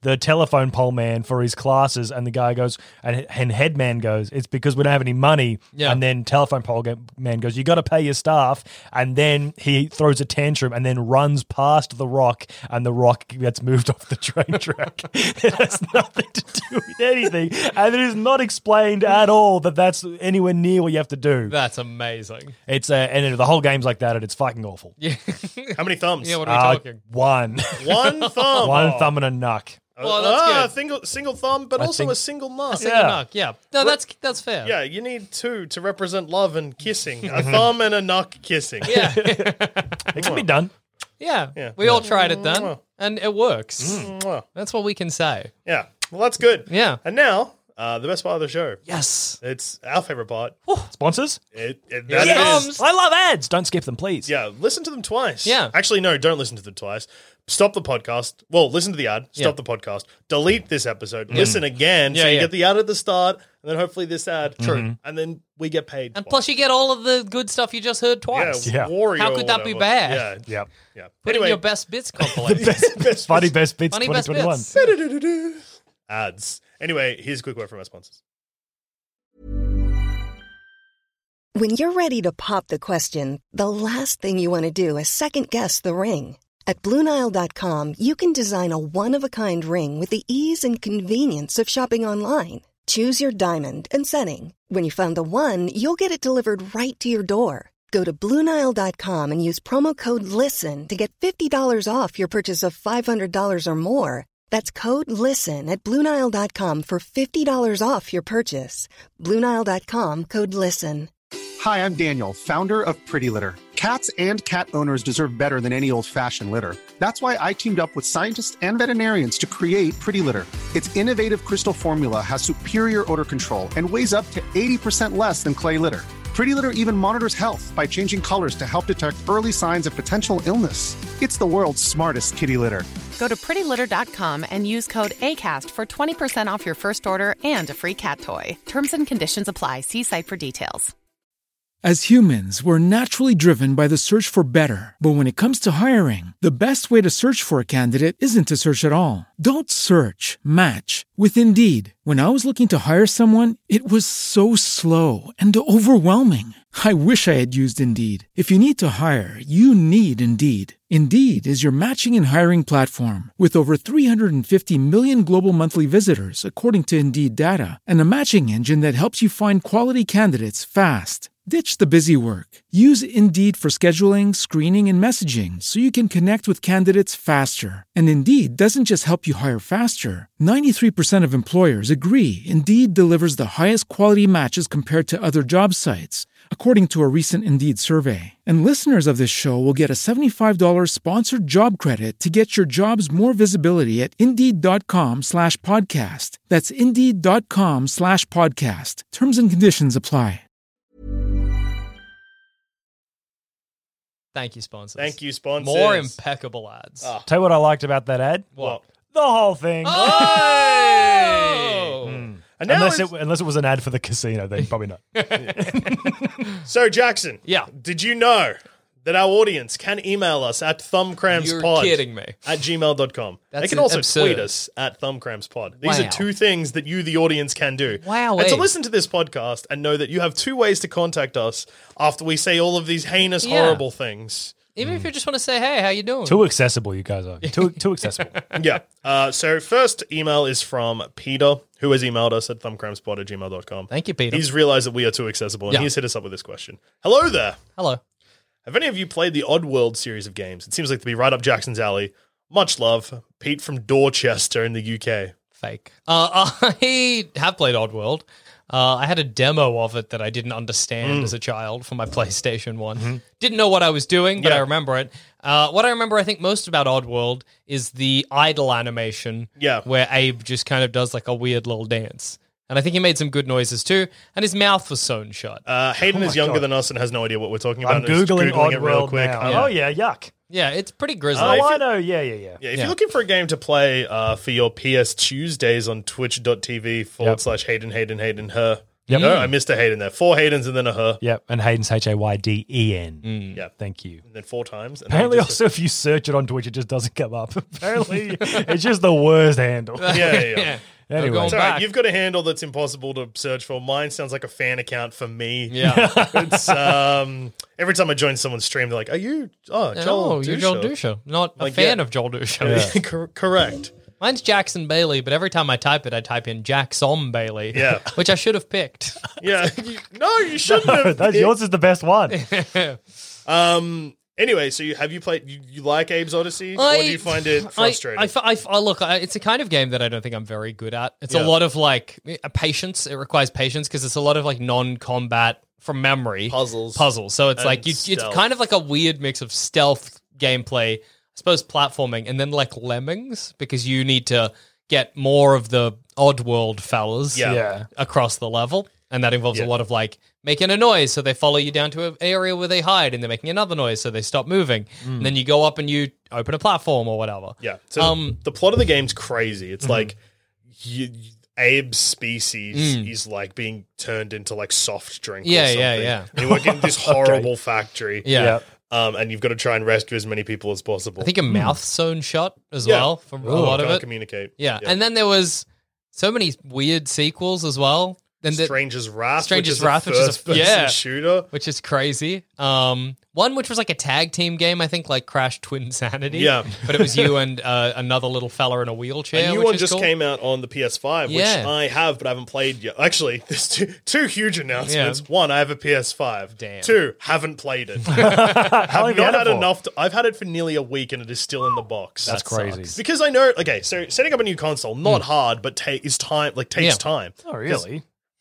the telephone pole man for his classes, and the guy goes, and, and headman goes, it's because we don't have any money. Yeah. And then telephone pole ga- man goes, you got to pay your staff. And then he throws a tantrum and then runs past the rock, and the rock gets moved off the train track. It has nothing to do with anything, and it is not explained at all that that's anywhere near what you have to do. That's amazing. It's uh, and the whole game's like that, and it's fucking awful. Yeah. How many thumbs? Yeah, what are we Uh, talking? one, One thumb. one Oh. thumb and a knuck. Well, that's ah, good. Single, single thumb, but I also think- a single nut. Single Yeah. knock, yeah. No, that's that's fair. Yeah, you need two to represent love and kissing. A thumb and a knuck kissing. Yeah. It can be done. yeah. Yeah. We all tried it then, Mwah. and it works. Mwah. That's what we can say. Yeah. Well, that's good. Yeah. And now, uh, the best part of the show. Yes. It's our favorite part. Sponsors? It, it, Here that it is- comes. I love ads. Don't skip them, please. Yeah, listen to them twice. Yeah. Actually, no, don't listen to them twice. Stop the podcast. Well, listen to the ad. Stop Yeah. the podcast. Delete this episode. Listen again. so Yeah, you yeah. get the ad at the start, and then hopefully this ad. True. And then we get paid. And twice. plus, you get all of the good stuff you just heard twice. Yeah. yeah, Wario How or could that be whatever. bad? Yeah. Yep. Yeah. Put in Anyway, your best bits compilation. best, best, Funny best bits Funny twenty best twenty-one. bits. ads. Anyway, here's a quick word from our sponsors. When you're ready to pop the question, the last thing you want to do is second-guess the ring. At Blue Nile dot com, you can design a one-of-a-kind ring with the ease and convenience of shopping online. Choose your diamond and setting. When you find the one, you'll get it delivered right to your door. Go to Blue Nile dot com and use promo code LISTEN to get fifty dollars off your purchase of five hundred dollars or more. That's code LISTEN at Blue Nile dot com for fifty dollars off your purchase. Blue Nile dot com, code LISTEN. Hi, I'm Daniel, founder of Pretty Litter. Cats and cat owners deserve better than any old-fashioned litter. That's why I teamed up with scientists and veterinarians to create Pretty Litter. Its innovative crystal formula has superior odor control and weighs up to eighty percent less than clay litter. Pretty Litter even monitors health by changing colors to help detect early signs of potential illness. It's the world's smartest kitty litter. Go to pretty litter dot com and use code ACAST for twenty percent off your first order and a free cat toy. Terms and conditions apply. See site for details. As humans, we're naturally driven by the search for better. But when it comes to hiring, the best way to search for a candidate isn't to search at all. Don't search, match with Indeed. When I was looking to hire someone, it was so slow and overwhelming. I wish I had used Indeed. If you need to hire, you need Indeed. Indeed is your matching and hiring platform with over three hundred fifty million global monthly visitors, according to Indeed data, and a matching engine that helps you find quality candidates fast. Ditch the busy work. Use Indeed for scheduling, screening, and messaging so you can connect with candidates faster. And Indeed doesn't just help you hire faster. ninety-three percent of employers agree Indeed delivers the highest quality matches compared to other job sites, according to a recent Indeed survey. And listeners of this show will get a seventy-five dollars sponsored job credit to get your jobs more visibility at Indeed.com slash podcast. That's Indeed.com slash podcast. Terms and conditions apply. Thank you, sponsors. Thank you, sponsors. More impeccable ads. Oh. Tell you what I liked about that ad? What? The whole thing. Oh! Mm. And now Unless it, it's- unless it was an ad for the casino, then probably not. So, Jackson. Yeah. Did you know that our audience can email us at thumbcrampspod You're kidding me. at gmail dot com? They That's can also absurd. tweet us at thumbcrampspod. These Wow. are two things that you, the audience, can do. Wow, And to eh? listen to this podcast and know that you have two ways to contact us after we say all of these heinous, Yeah. horrible things. Even if you just want to say, hey, how you doing? Too accessible, you guys are. Too too accessible. Yeah. Uh, so, first email is from Peter, who has emailed us at thumbcrampspod at gmail dot com. Thank you, Peter. He's realized that we are too accessible, and Yeah. he's hit us up with this question. Hello there. Hello. Have any of you played the Oddworld series of games? It seems like to be right up Jackson's alley. Much love. Pete from Dorchester in the U K. Fake. Uh, I have played Oddworld. Uh, I had a demo of it that I didn't understand Mm. as a child for my PlayStation one. Didn't know what I was doing, but Yeah. I remember it. Uh, what I remember, I think, most about Oddworld is the idle animation Yeah. where Abe just kind of does like a weird little dance. And I think he made some good noises too, and his mouth was sewn shut. Uh, Hayden Oh is my younger God. than us and has no idea what we're talking about. I'm Just Googling, it real Oddworld quick. now. Um, Oh, yeah, yuck. Yeah, it's pretty grisly. Uh, Oh, if I you- know. Yeah, yeah, yeah. Yeah, if Yeah. you're looking for a game to play uh, for your P S Tuesdays on twitch dot t v forward Yep. slash Hayden, Hayden, Hayden, her, Yep. No, I missed a Hayden there. Four Haydens and then a her. Yep, and Hayden's H A Y D E N. Mm. Yeah. Thank you. And then four times. And Apparently, then just also, if you search it on Twitch, it just doesn't come up. Apparently, it's just the worst handle. a, yeah, yeah, yeah. Anyway. It's all right. You've got a handle that's impossible to search for. Mine sounds like a fan account for me. Yeah. It's um every time I join someone's stream, they're like, "Are you? Oh, Joel Oh, you're Joel Dusha." Dusha. Not a Like, fan yeah. of Joel Dusha. Cor- correct. Mine's Jackson Bailey, but every time I type it, I type in Jackson Bailey. Yeah. Which I should have picked. Yeah. You- no, you shouldn't have. That's, yours is the best one. Um. Anyway, so you have you played? You, you like Abe's Odyssey, or do you find it frustrating? I, I, I, I look, I, it's a kind of game that I don't think I'm very good at. It's Yeah. a lot of like a patience. It requires patience because it's a lot of like non-combat from memory Puzzles. Puzzles. So it's And like you, it's stealth. kind of like a weird mix of stealth gameplay, I suppose, platforming, and then like Lemmings because you need to get more of the Oddworld fellas Yeah. Yeah. across the level. And that involves Yeah. a lot of like making a noise, so they follow you down to an area where they hide, and they're making another noise, so they stop moving. And then you go up and you open a platform or whatever. yeah. So Um, the plot of the game's crazy. It's mhm. like you, you- Abe's species Mm. is like being turned into like soft drink. Yeah, or something. yeah, yeah. And you work in this horrible factory. Yeah. Yeah. Um, and you've got to try and rescue as many people as possible. I think a mouth sewn shut as Yeah. well from a Ooh. lot of Can't it. communicate. Yeah. Yeah. And then there was so many weird sequels as well. Then the, Stranger's Wrath, Stranger's which is Wrath, a which is a- first-person yeah. shooter. which is crazy. Um, one which was like a tag team game, I think, like Crash Twin Sanity. Yeah. But it was you and uh, another little fella in a wheelchair. A new which one is just cool. came out on the P S five, Yeah. which I have, but I haven't played yet. Actually, there's two, two huge announcements. Yeah. One, I have a P S five. Damn. Two, haven't played it. How long I've have you not had it had for? enough. To, I've had it for nearly a week, and it is still in the box. That's That crazy. sucks. because I know. Okay, so setting up a new console not hard, but ta- is time like takes Yeah. time. Oh, really?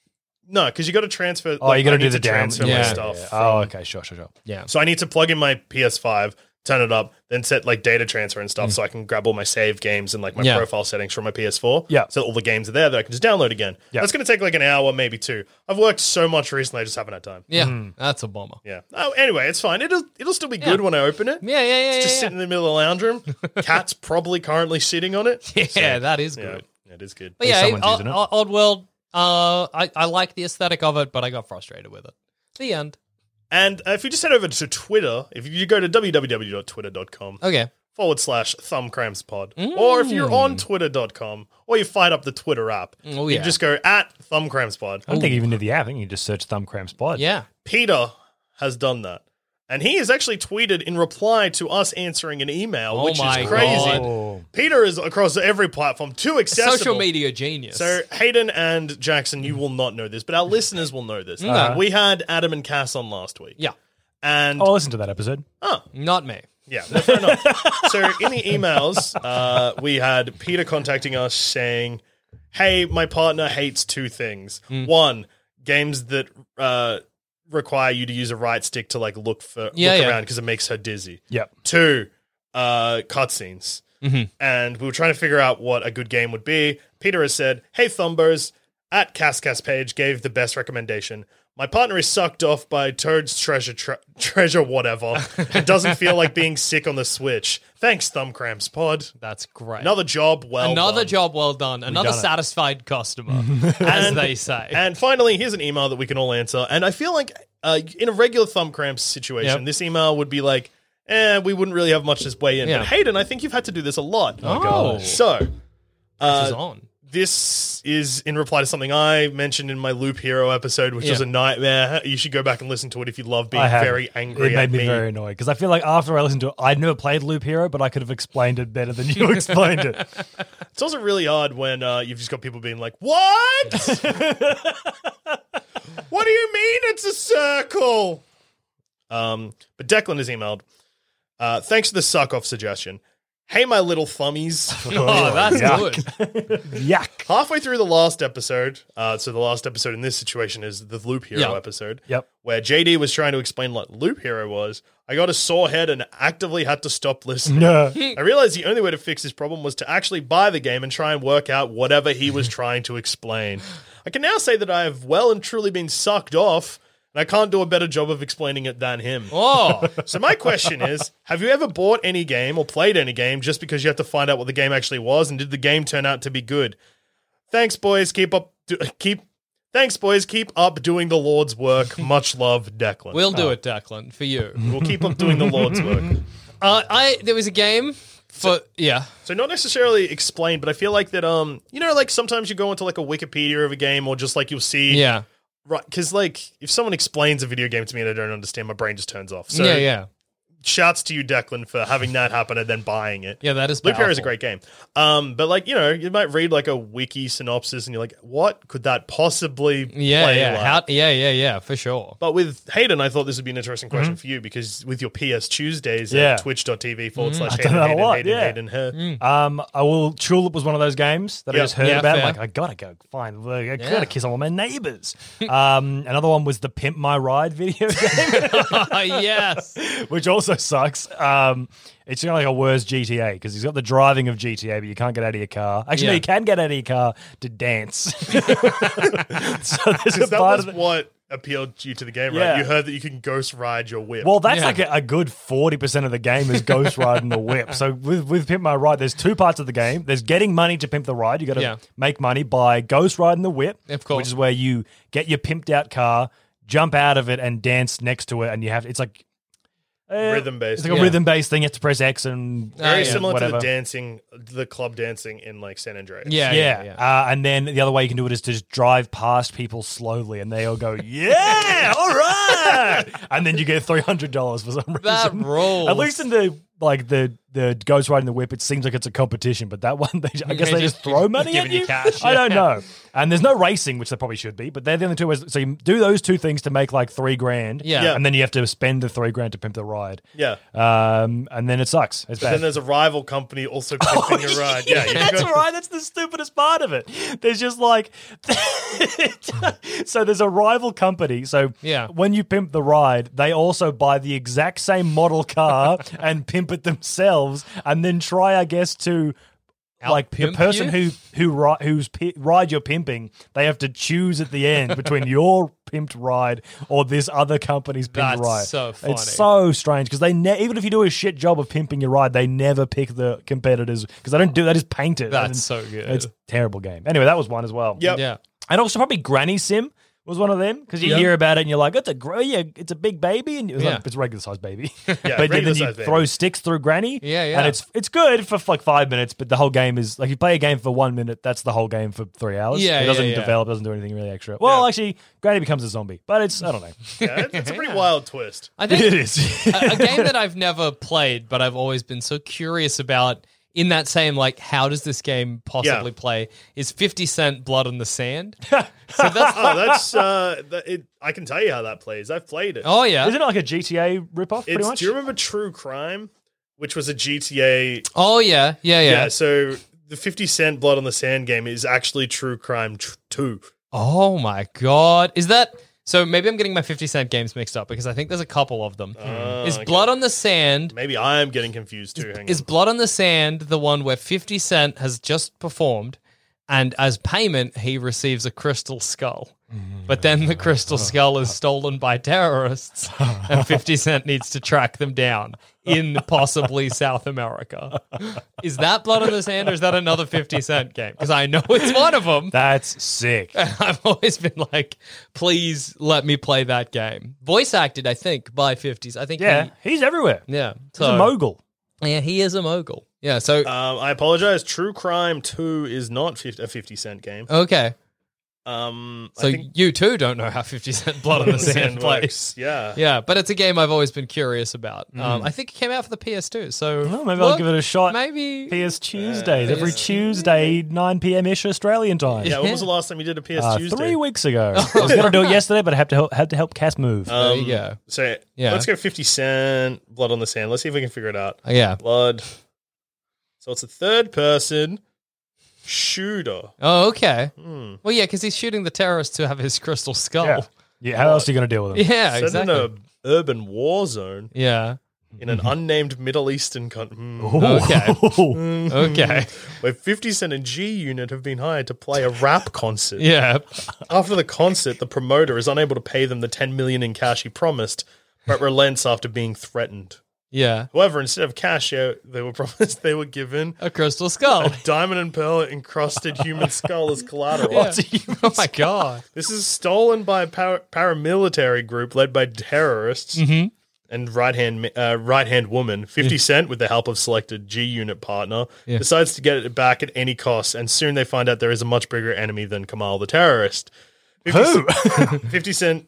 No, because you got to transfer. Oh, like, you got I to do need the down. transfer Yeah. my Yeah, stuff. yeah. from- Oh, okay. Sure, sure, sure. Yeah. So I need to plug in my P S five, turn it up, then set like data transfer and stuff, so I can grab all my save games and like my Yeah. profile settings from my P S four. Yeah. So all the games are there that I can just download again. Yeah. That's going to take like an hour, maybe two. I've worked so much recently, I just haven't had time. Yeah. That's a bummer. Yeah. Oh, anyway, it's fine. It'll it'll still be Yeah. good when I open it. Yeah, yeah, yeah. It's just yeah, sitting in the middle of the lounge room. Cat's probably currently sitting on it. yeah. So, yeah, that is yeah, good. it is good. But least yeah, someone's Odd, using it. Oddworld, uh, I, I like the aesthetic of it, but I got frustrated with it. The end. And uh, if you just head over to Twitter, if you go to w w w dot twitter dot com Okay. forward slash thumbcrampspod, or if you're on twitter dot com, or you fire up the Twitter app, Oh, you yeah. just go at thumbcrampspod. I don't think you even need the app. I think you just search Thumb Cramps Pod. Yeah. Peter has done that. And he has actually tweeted in reply to us answering an email, Oh which my is crazy. God. Oh. Peter is across every platform, too accessible. Social media genius. So Hayden and Jackson, you will not know this, but our listeners will know this. Okay. We had Adam and Cass on last week. yeah. And Oh, listen to that episode. oh, Not me. yeah, well, fair enough. So in the emails, uh, we had Peter contacting us saying, "Hey, my partner hates two things. Mm. One, games that uh, require you to use a right stick to like look for Yeah, look yeah. around because it makes her dizzy. Yep. Two, uh, cutscenes." Mhm. And we were trying to figure out what a good game would be. Peter has said, "Hey, Thumbers, at Cascas Page gave the best recommendation. My partner is sucked off by Toad's treasure, tre- treasure whatever. It doesn't feel like being sick on the Switch. Thanks, Thumb Cramps Pod. That's great. Another job well Another done." job well done. Another done it. satisfied customer, as they say. And finally, here's an email that we can all answer. And I feel like uh, in a regular Thumb Cramps situation, Yep. this email would be like, eh, we wouldn't really have much to weigh in. Yeah. But Hayden, I think you've had to do this a lot. Oh, God. So, This uh, is on. this is in reply to something I mentioned in my Loop Hero episode, which Yeah. was a nightmare. You should go back and listen to it if you love being I have. very angry It made at me, me. very annoyed because I feel like after I listened to it, I'd never played Loop Hero, but I could have explained it better than you explained it. It's also really hard when uh, you've just got people being like, "What? What do you mean it's a circle?" Um, but Declan has emailed, uh, thanks for the suck off suggestion. Hey, my little thummies. Oh, that's Yuck. good. Yuck. Halfway through the last episode, uh, so the last episode in this situation is the Loop Hero Yeah. episode, Yep. where J D was trying to explain what Loop Hero was. I got a sore head and actively had to stop listening. No. I realized the only way to fix this problem was to actually buy the game and try and work out whatever he was trying to explain. I can now say that I have well and truly been sucked off, and I can't do a better job of explaining it than him. Oh, So my question is, have you ever bought any game or played any game just because you have to find out what the game actually was, and did the game turn out to be good? Thanks, boys. Keep up. Do, keep. Thanks, boys. Keep up doing the Lord's work. Much love, Declan. We'll do it, Declan, for you. We'll keep up doing the Lord's work. Uh, I there was a game for yeah. So not necessarily explained, but I feel like that. Um, you know, like sometimes you go into like a Wikipedia of a game, or just like you'll see. Yeah. Right, because like if someone explains a video game to me and I don't understand, my brain just turns off. So yeah, yeah. Shouts to you, Declan, for having that happen and then buying it. Yeah, that is Loop Hero is a powerful. great game. Um, but like, you know, you might read like a wiki synopsis and you're like, what could that possibly Yeah, play yeah, like? How, yeah, yeah, yeah, for sure. But with Hayden, I thought this would be an interesting question for you because with your P S Tuesdays Yeah. at twitch.tv forward slash I've Hayden, done that a Hayden, lot, Hayden, yeah. Hayden, her. Um, I will. Tulip was one of those games that Yeah. I just heard Yeah, about. I'm fair. like, I gotta go find. I Yeah. gotta kiss all my neighbors. um, another one was the Pimp My Ride video game, Yes. which also sucks. Um, it's kind of like a worse G T A because he's got the driving of G T A, but you can't get out of your car. Actually, no, Yeah. you can get out of your car to dance. so there's a That part was of the, what appealed you to the game, Yeah. right? You heard that you can ghost ride your whip. Well, that's Yeah. like a, a good forty percent of the game is ghost riding the whip. So with, with Pimp My Ride, there's two parts of the game. There's getting money to pimp the ride. You got to Yeah. make money by ghost riding the whip, Of course. which is where you get your pimped out car, jump out of it, and dance next to it. And you have, it's like, uh, Rhythm-based. It's like a Yeah. rhythm based thing. You have to press X and Very yeah, similar whatever. to the dancing, the club dancing in like San Andreas. Yeah, Yeah, yeah, yeah. Uh, and then the other way you can do it is to just drive past people slowly, and they all go, "Yeah, all right," and then you get three hundred dollars for some reason. That rules. At least in the like the the ghost riding the whip, it seems like it's a competition. But that one, they, I guess They they just- just throw money at giving you you. cash, I don't yeah. know. And there's no racing, which there probably should be. But they're the only two ways. So you do those two things to make like three grand. Yeah. Yeah. and then you have to spend the three grand to pimp the ride. Yeah. Um, and then it sucks. It's But bad. then there's a rival company also pimping a ride. Yeah, you've that's got- right. That's the stupidest part of it. There's just like, so there's a rival company. So Yeah. when you pimp the ride, they also buy the exact same model car and pimp it themselves, and then try, I guess, to. Like the Out-pimp person you? who who ri- whose pi- ride you're pimping, they have to choose at the end between your pimped ride or this other company's pimped That's ride. so funny. It's so strange because they ne- even if you do a shit job of pimping your ride, they never pick the competitors because they don't do. They just paint it. That's And so good. It's a terrible game. Anyway, that was one as well. Yep. Yeah. And also probably Granny Sim was one of them because you Yep. hear about it and you're like, it's a gr- yeah, it's a big baby and it's, Yeah. like, it's a regular sized baby. Yeah, but regular then you sized baby. throw sticks through Granny. Yeah, yeah. And it's it's good for like five minutes, but the whole game is like you play a game for one minute, that's the whole game for three hours. Yeah, it doesn't yeah, yeah. develop, doesn't do anything really extra. Well, Yeah. actually, Granny becomes a zombie, but it's I don't know. Yeah, it's a pretty wild twist. I think It is. a, a game that I've never played, but I've always been so curious about in that same, like, how does this game possibly Yeah. play is fifty Cent Blood on the Sand. So that's, Oh, that's uh, that, it. I can tell you how that plays. I've played it. oh, yeah. Isn't it like a G T A ripoff, pretty It's, much? do you remember True Crime, which was a G T A? Oh, yeah. Yeah, yeah. Yeah. So the fifty Cent Blood on the Sand game is actually True Crime tr- two. Oh, my God. Is that... So maybe I'm getting my fifty Cent games mixed up because I think there's a couple of them. Oh, is okay. Blood on the Sand... Maybe I am getting confused too. Hang Is on. Blood on the Sand the one where fifty Cent has just performed and as payment he receives a crystal skull? But then the crystal skull is stolen by terrorists and fifty Cent needs to track them down in possibly South America. Is that Blood on the Sand or is that another fifty Cent game? Because I know it's one of them. That's sick. I've always been like, please let me play that game. Voice acted, I think, by fifties. I think Yeah, he's everywhere. he, yeah. He's a mogul. Yeah, he is a mogul. Yeah, so Um, I apologize. True Crime two is not fifty, a fifty Cent game. okay. Um, So I think you too don't know how fifty Cent Blood on the Sand plays. works. Yeah. Yeah, but it's a game I've always been curious about. Um, I think it came out for the P S two, so Well, maybe I'll look, give it a shot. Maybe P S Tuesdays, Uh, every P S Tuesday, nine p.m. ish Australian time. Yeah. When was the last time you did a P S Uh, Tuesday? three weeks ago. I was going to do it yesterday, but I had to help, had to help Cass move. there you go. So Yeah. let's go fifty Cent Blood on the Sand. Let's see if we can figure it out. Uh, yeah. Blood. So it's a third person shooter. Oh, okay. Hmm. Well, yeah, because he's shooting the terrorists to have his crystal skull. yeah. yeah, how else are you going to deal with it? Yeah, Set exactly. in a urban war zone Yeah. in an unnamed Middle Eastern country. Okay. Okay. Where fifty Cent and G Unit have been hired to play a rap concert. Yeah. After the concert, the promoter is unable to pay them the ten million dollars in cash he promised, but relents after being threatened. Yeah. However, instead of cash, yeah, they were promised they were given a crystal skull, a diamond and pearl encrusted human skull as collateral. Yeah. Oh my god! This is stolen by a par- paramilitary group led by terrorists Mhm. and right hand uh, right hand woman. Fifty Cent, with the help of selected G Unit partner, Yeah. decides to get it back at any cost. And soon they find out there is a much bigger enemy than Kamal the terrorist. fifty Who? Cent, Fifty Cent.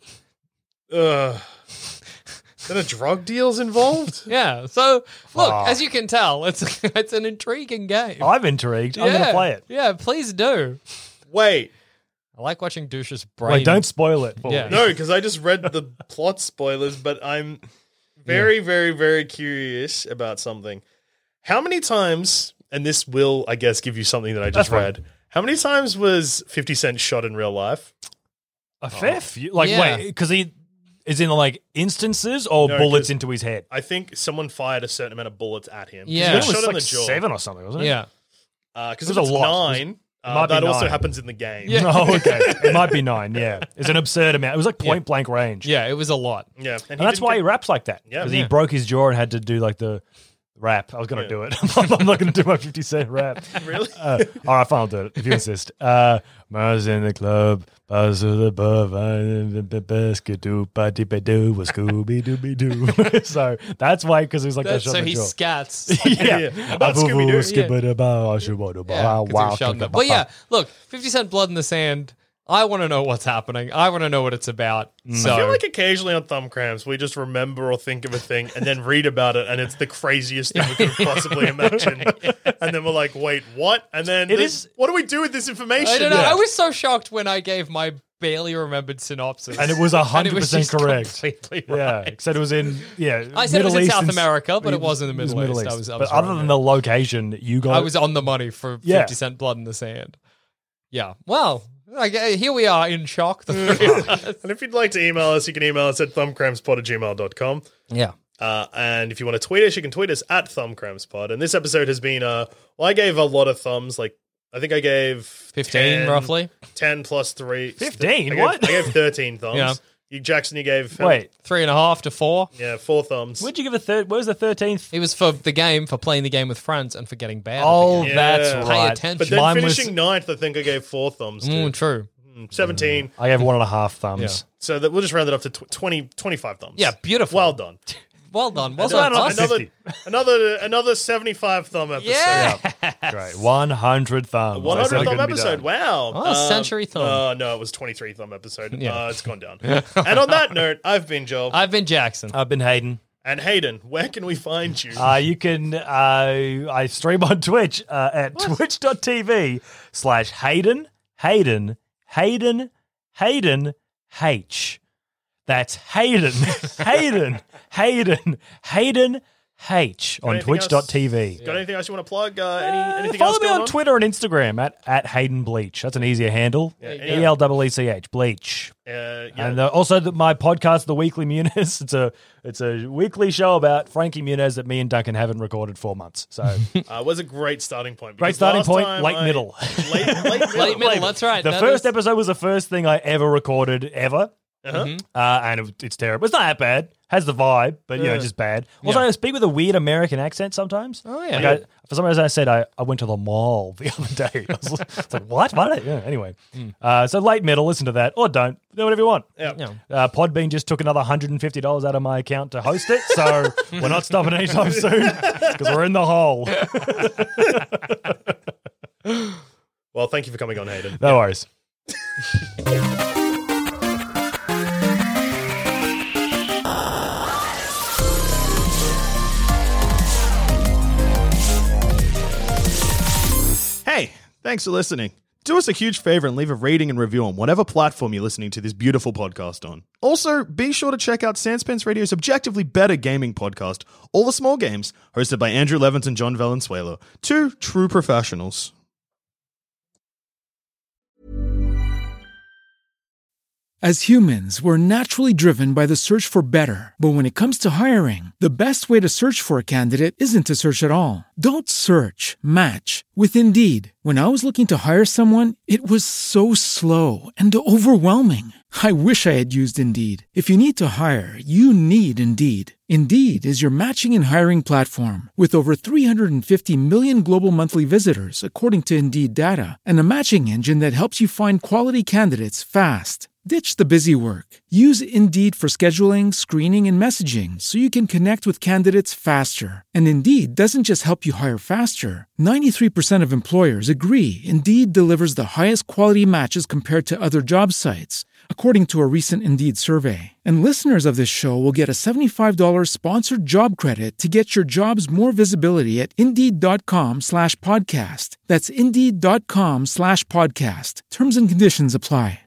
Uh, Then a drug deal's involved? Yeah. So look, Fuck. as you can tell, it's it's an intriguing game. I'm intrigued. I'm going Yeah. to play it. Yeah, please do. Wait. I like watching Douche's brain. Wait, don't spoil it. For Yeah. me. No, because I just read the plot spoilers, but I'm very, very, very curious about something. How many times, and this will, I guess, give you something that I just That's fine. read. How many times was fifty Cent shot in real life? A fair few. Like, Yeah. wait, because he is in like instances or No, bullets 'cause into his head. I think someone fired a certain amount of bullets at him. 'Cause Yeah. he It got was shot in like the jaw. seven or something, wasn't it? Yeah. Because It if was it's a lot. nine, It uh, might be that also nine. happens in the game. Yeah. Oh, okay. It might be nine, yeah. It's an absurd amount. It was like point Yeah. blank range. Yeah, it was a lot. Yeah. And that's why he raps like that. Yeah. Because Yeah. he broke his jaw and had to do like the rap. I was going to Yeah. do it. I'm not going to do my fifty Cent rap. Really? Uh, all right, fine, I'll do it if you insist. Uh, Mars in the club, buzz of the above, skidoo, ba doo, was Scooby Dooby Doo. So that's why, because it was like that That's, shot so in the he jaw. scats. yeah. Yeah. About Scooby-Doo. Yeah, 'cause he was shot in the- But yeah, look, fifty Cent Blood in the Sand. I want to know what's happening. I want to know what it's about. So I feel like occasionally on Thumb Cramps, we just remember or think of a thing and then read about it, and it's the craziest thing we could have possibly imagined. And then we're like, wait, what? And then It this- is- what do we do with this information? I don't know. Yeah. I was so shocked when I gave my barely remembered synopsis, And it was one And hundred it was percent just correct. completely Yeah, right. said it was in, yeah. I said it was Middle in East South and- America, but it was in the it was Middle East. I was- I was but other wrong, than yeah. the location, you got I was on the money for Yeah. fifty Cent Blood in the Sand. Yeah. Well, I gue- here we are in shock. The three of us. And if you'd like to email us, you can email us at thumbcrampspod at gmail dot com. Yeah. Uh, and if you want to tweet us, you can tweet us at thumbcrampspod. And this episode has been, uh, well, I gave a lot of thumbs. Like, I think I gave fifteen ten, roughly. ten plus three. fifteen? I gave, What? I gave thirteen thumbs. Yeah. You, Jackson, you gave Wait, Three and a half to four. yeah, four thumbs. where'd you give a third? Where was the thirteenth? It was for the game, for playing the game with friends, and for getting bad. Oh, at the game. that's Yeah. Pay right. attention. But then Mine was- finishing ninth, I think I gave four thumbs to. Mm, true. Mm, seventeen. I gave one and a half thumbs. Yeah. So that we'll just round it up to tw- twenty, twenty-five thumbs. Yeah, beautiful. Well done. Well done. Well Another- done. us. Another, another, another seventy-five thumb episode. Yeah. Great. one hundred thumbs. one I said hundred it thumb couldn't be episode. done. Wow. Oh, century thumb. Uh, no, it was twenty-three thumb episode. Yeah. Uh, it's gone down. And on that note, I've been Joel. I've been Jackson. I've been Hayden. and Hayden, where can we find you? Uh, you can, uh, I stream on Twitch uh, at twitch.tv slash Hayden, Hayden, Hayden, Hayden, H. That's Hayden, Hayden, Hayden, Hayden, H on anything else? twitch.tv. Got anything else you want to plug? Uh, any, Uh, anything follow else me going on Twitter and Instagram at, at Hayden Bleach. That's an easier handle. Yeah, E L E E C H, Bleach. Uh, yeah. And uh, also the, my podcast, The Weekly Muniz. It's a it's a weekly show about Frankie Muniz that me and Duncan haven't recorded for months. So uh, was a great starting point. great because starting last point, time late I- middle. Late, late middle. Late middle, that's right. The That first is- episode was the first thing I ever recorded ever. Uh-huh. Uh, and it, it's terrible. It's not that bad. Has the vibe, but you know, Yeah. just bad. Also, Yeah. I speak with a weird American accent sometimes. Oh, yeah. Like I, for some reason, I said I, I went to the mall the other day. I was like, it's like what? What? Yeah. Anyway, uh, so late middle. Listen to that, or don't. Do whatever you want. Yeah. Yeah. Uh, Podbean just took another one hundred fifty dollars out of my account to host it, so we're not stopping anytime soon because we're in the hole. Well, thank you for coming on, Hayden. No worries. Hey, thanks for listening. Do us a huge favor and leave a rating and review on whatever platform you're listening to this beautiful podcast on. Also, be sure to check out Sanspence Radio's objectively better gaming podcast, All the Small Games, hosted by Andrew Levins and John Valenzuela, two true professionals. As humans, we're naturally driven by the search for better. But when it comes to hiring, the best way to search for a candidate isn't to search at all. Don't search, match with Indeed. When I was looking to hire someone, it was so slow and overwhelming. I wish I had used Indeed. If you need to hire, you need Indeed. Indeed is your matching and hiring platform with over three hundred fifty million global monthly visitors, according to Indeed data, and a matching engine that helps you find quality candidates fast. Ditch the busy work. Use Indeed for scheduling, screening, and messaging so you can connect with candidates faster. And Indeed doesn't just help you hire faster. ninety-three percent of employers agree Indeed delivers the highest quality matches compared to other job sites, according to a recent Indeed survey. And listeners of this show will get a seventy-five dollars sponsored job credit to get your jobs more visibility at Indeed.com slash podcast. That's Indeed.com slash podcast. Terms and conditions apply.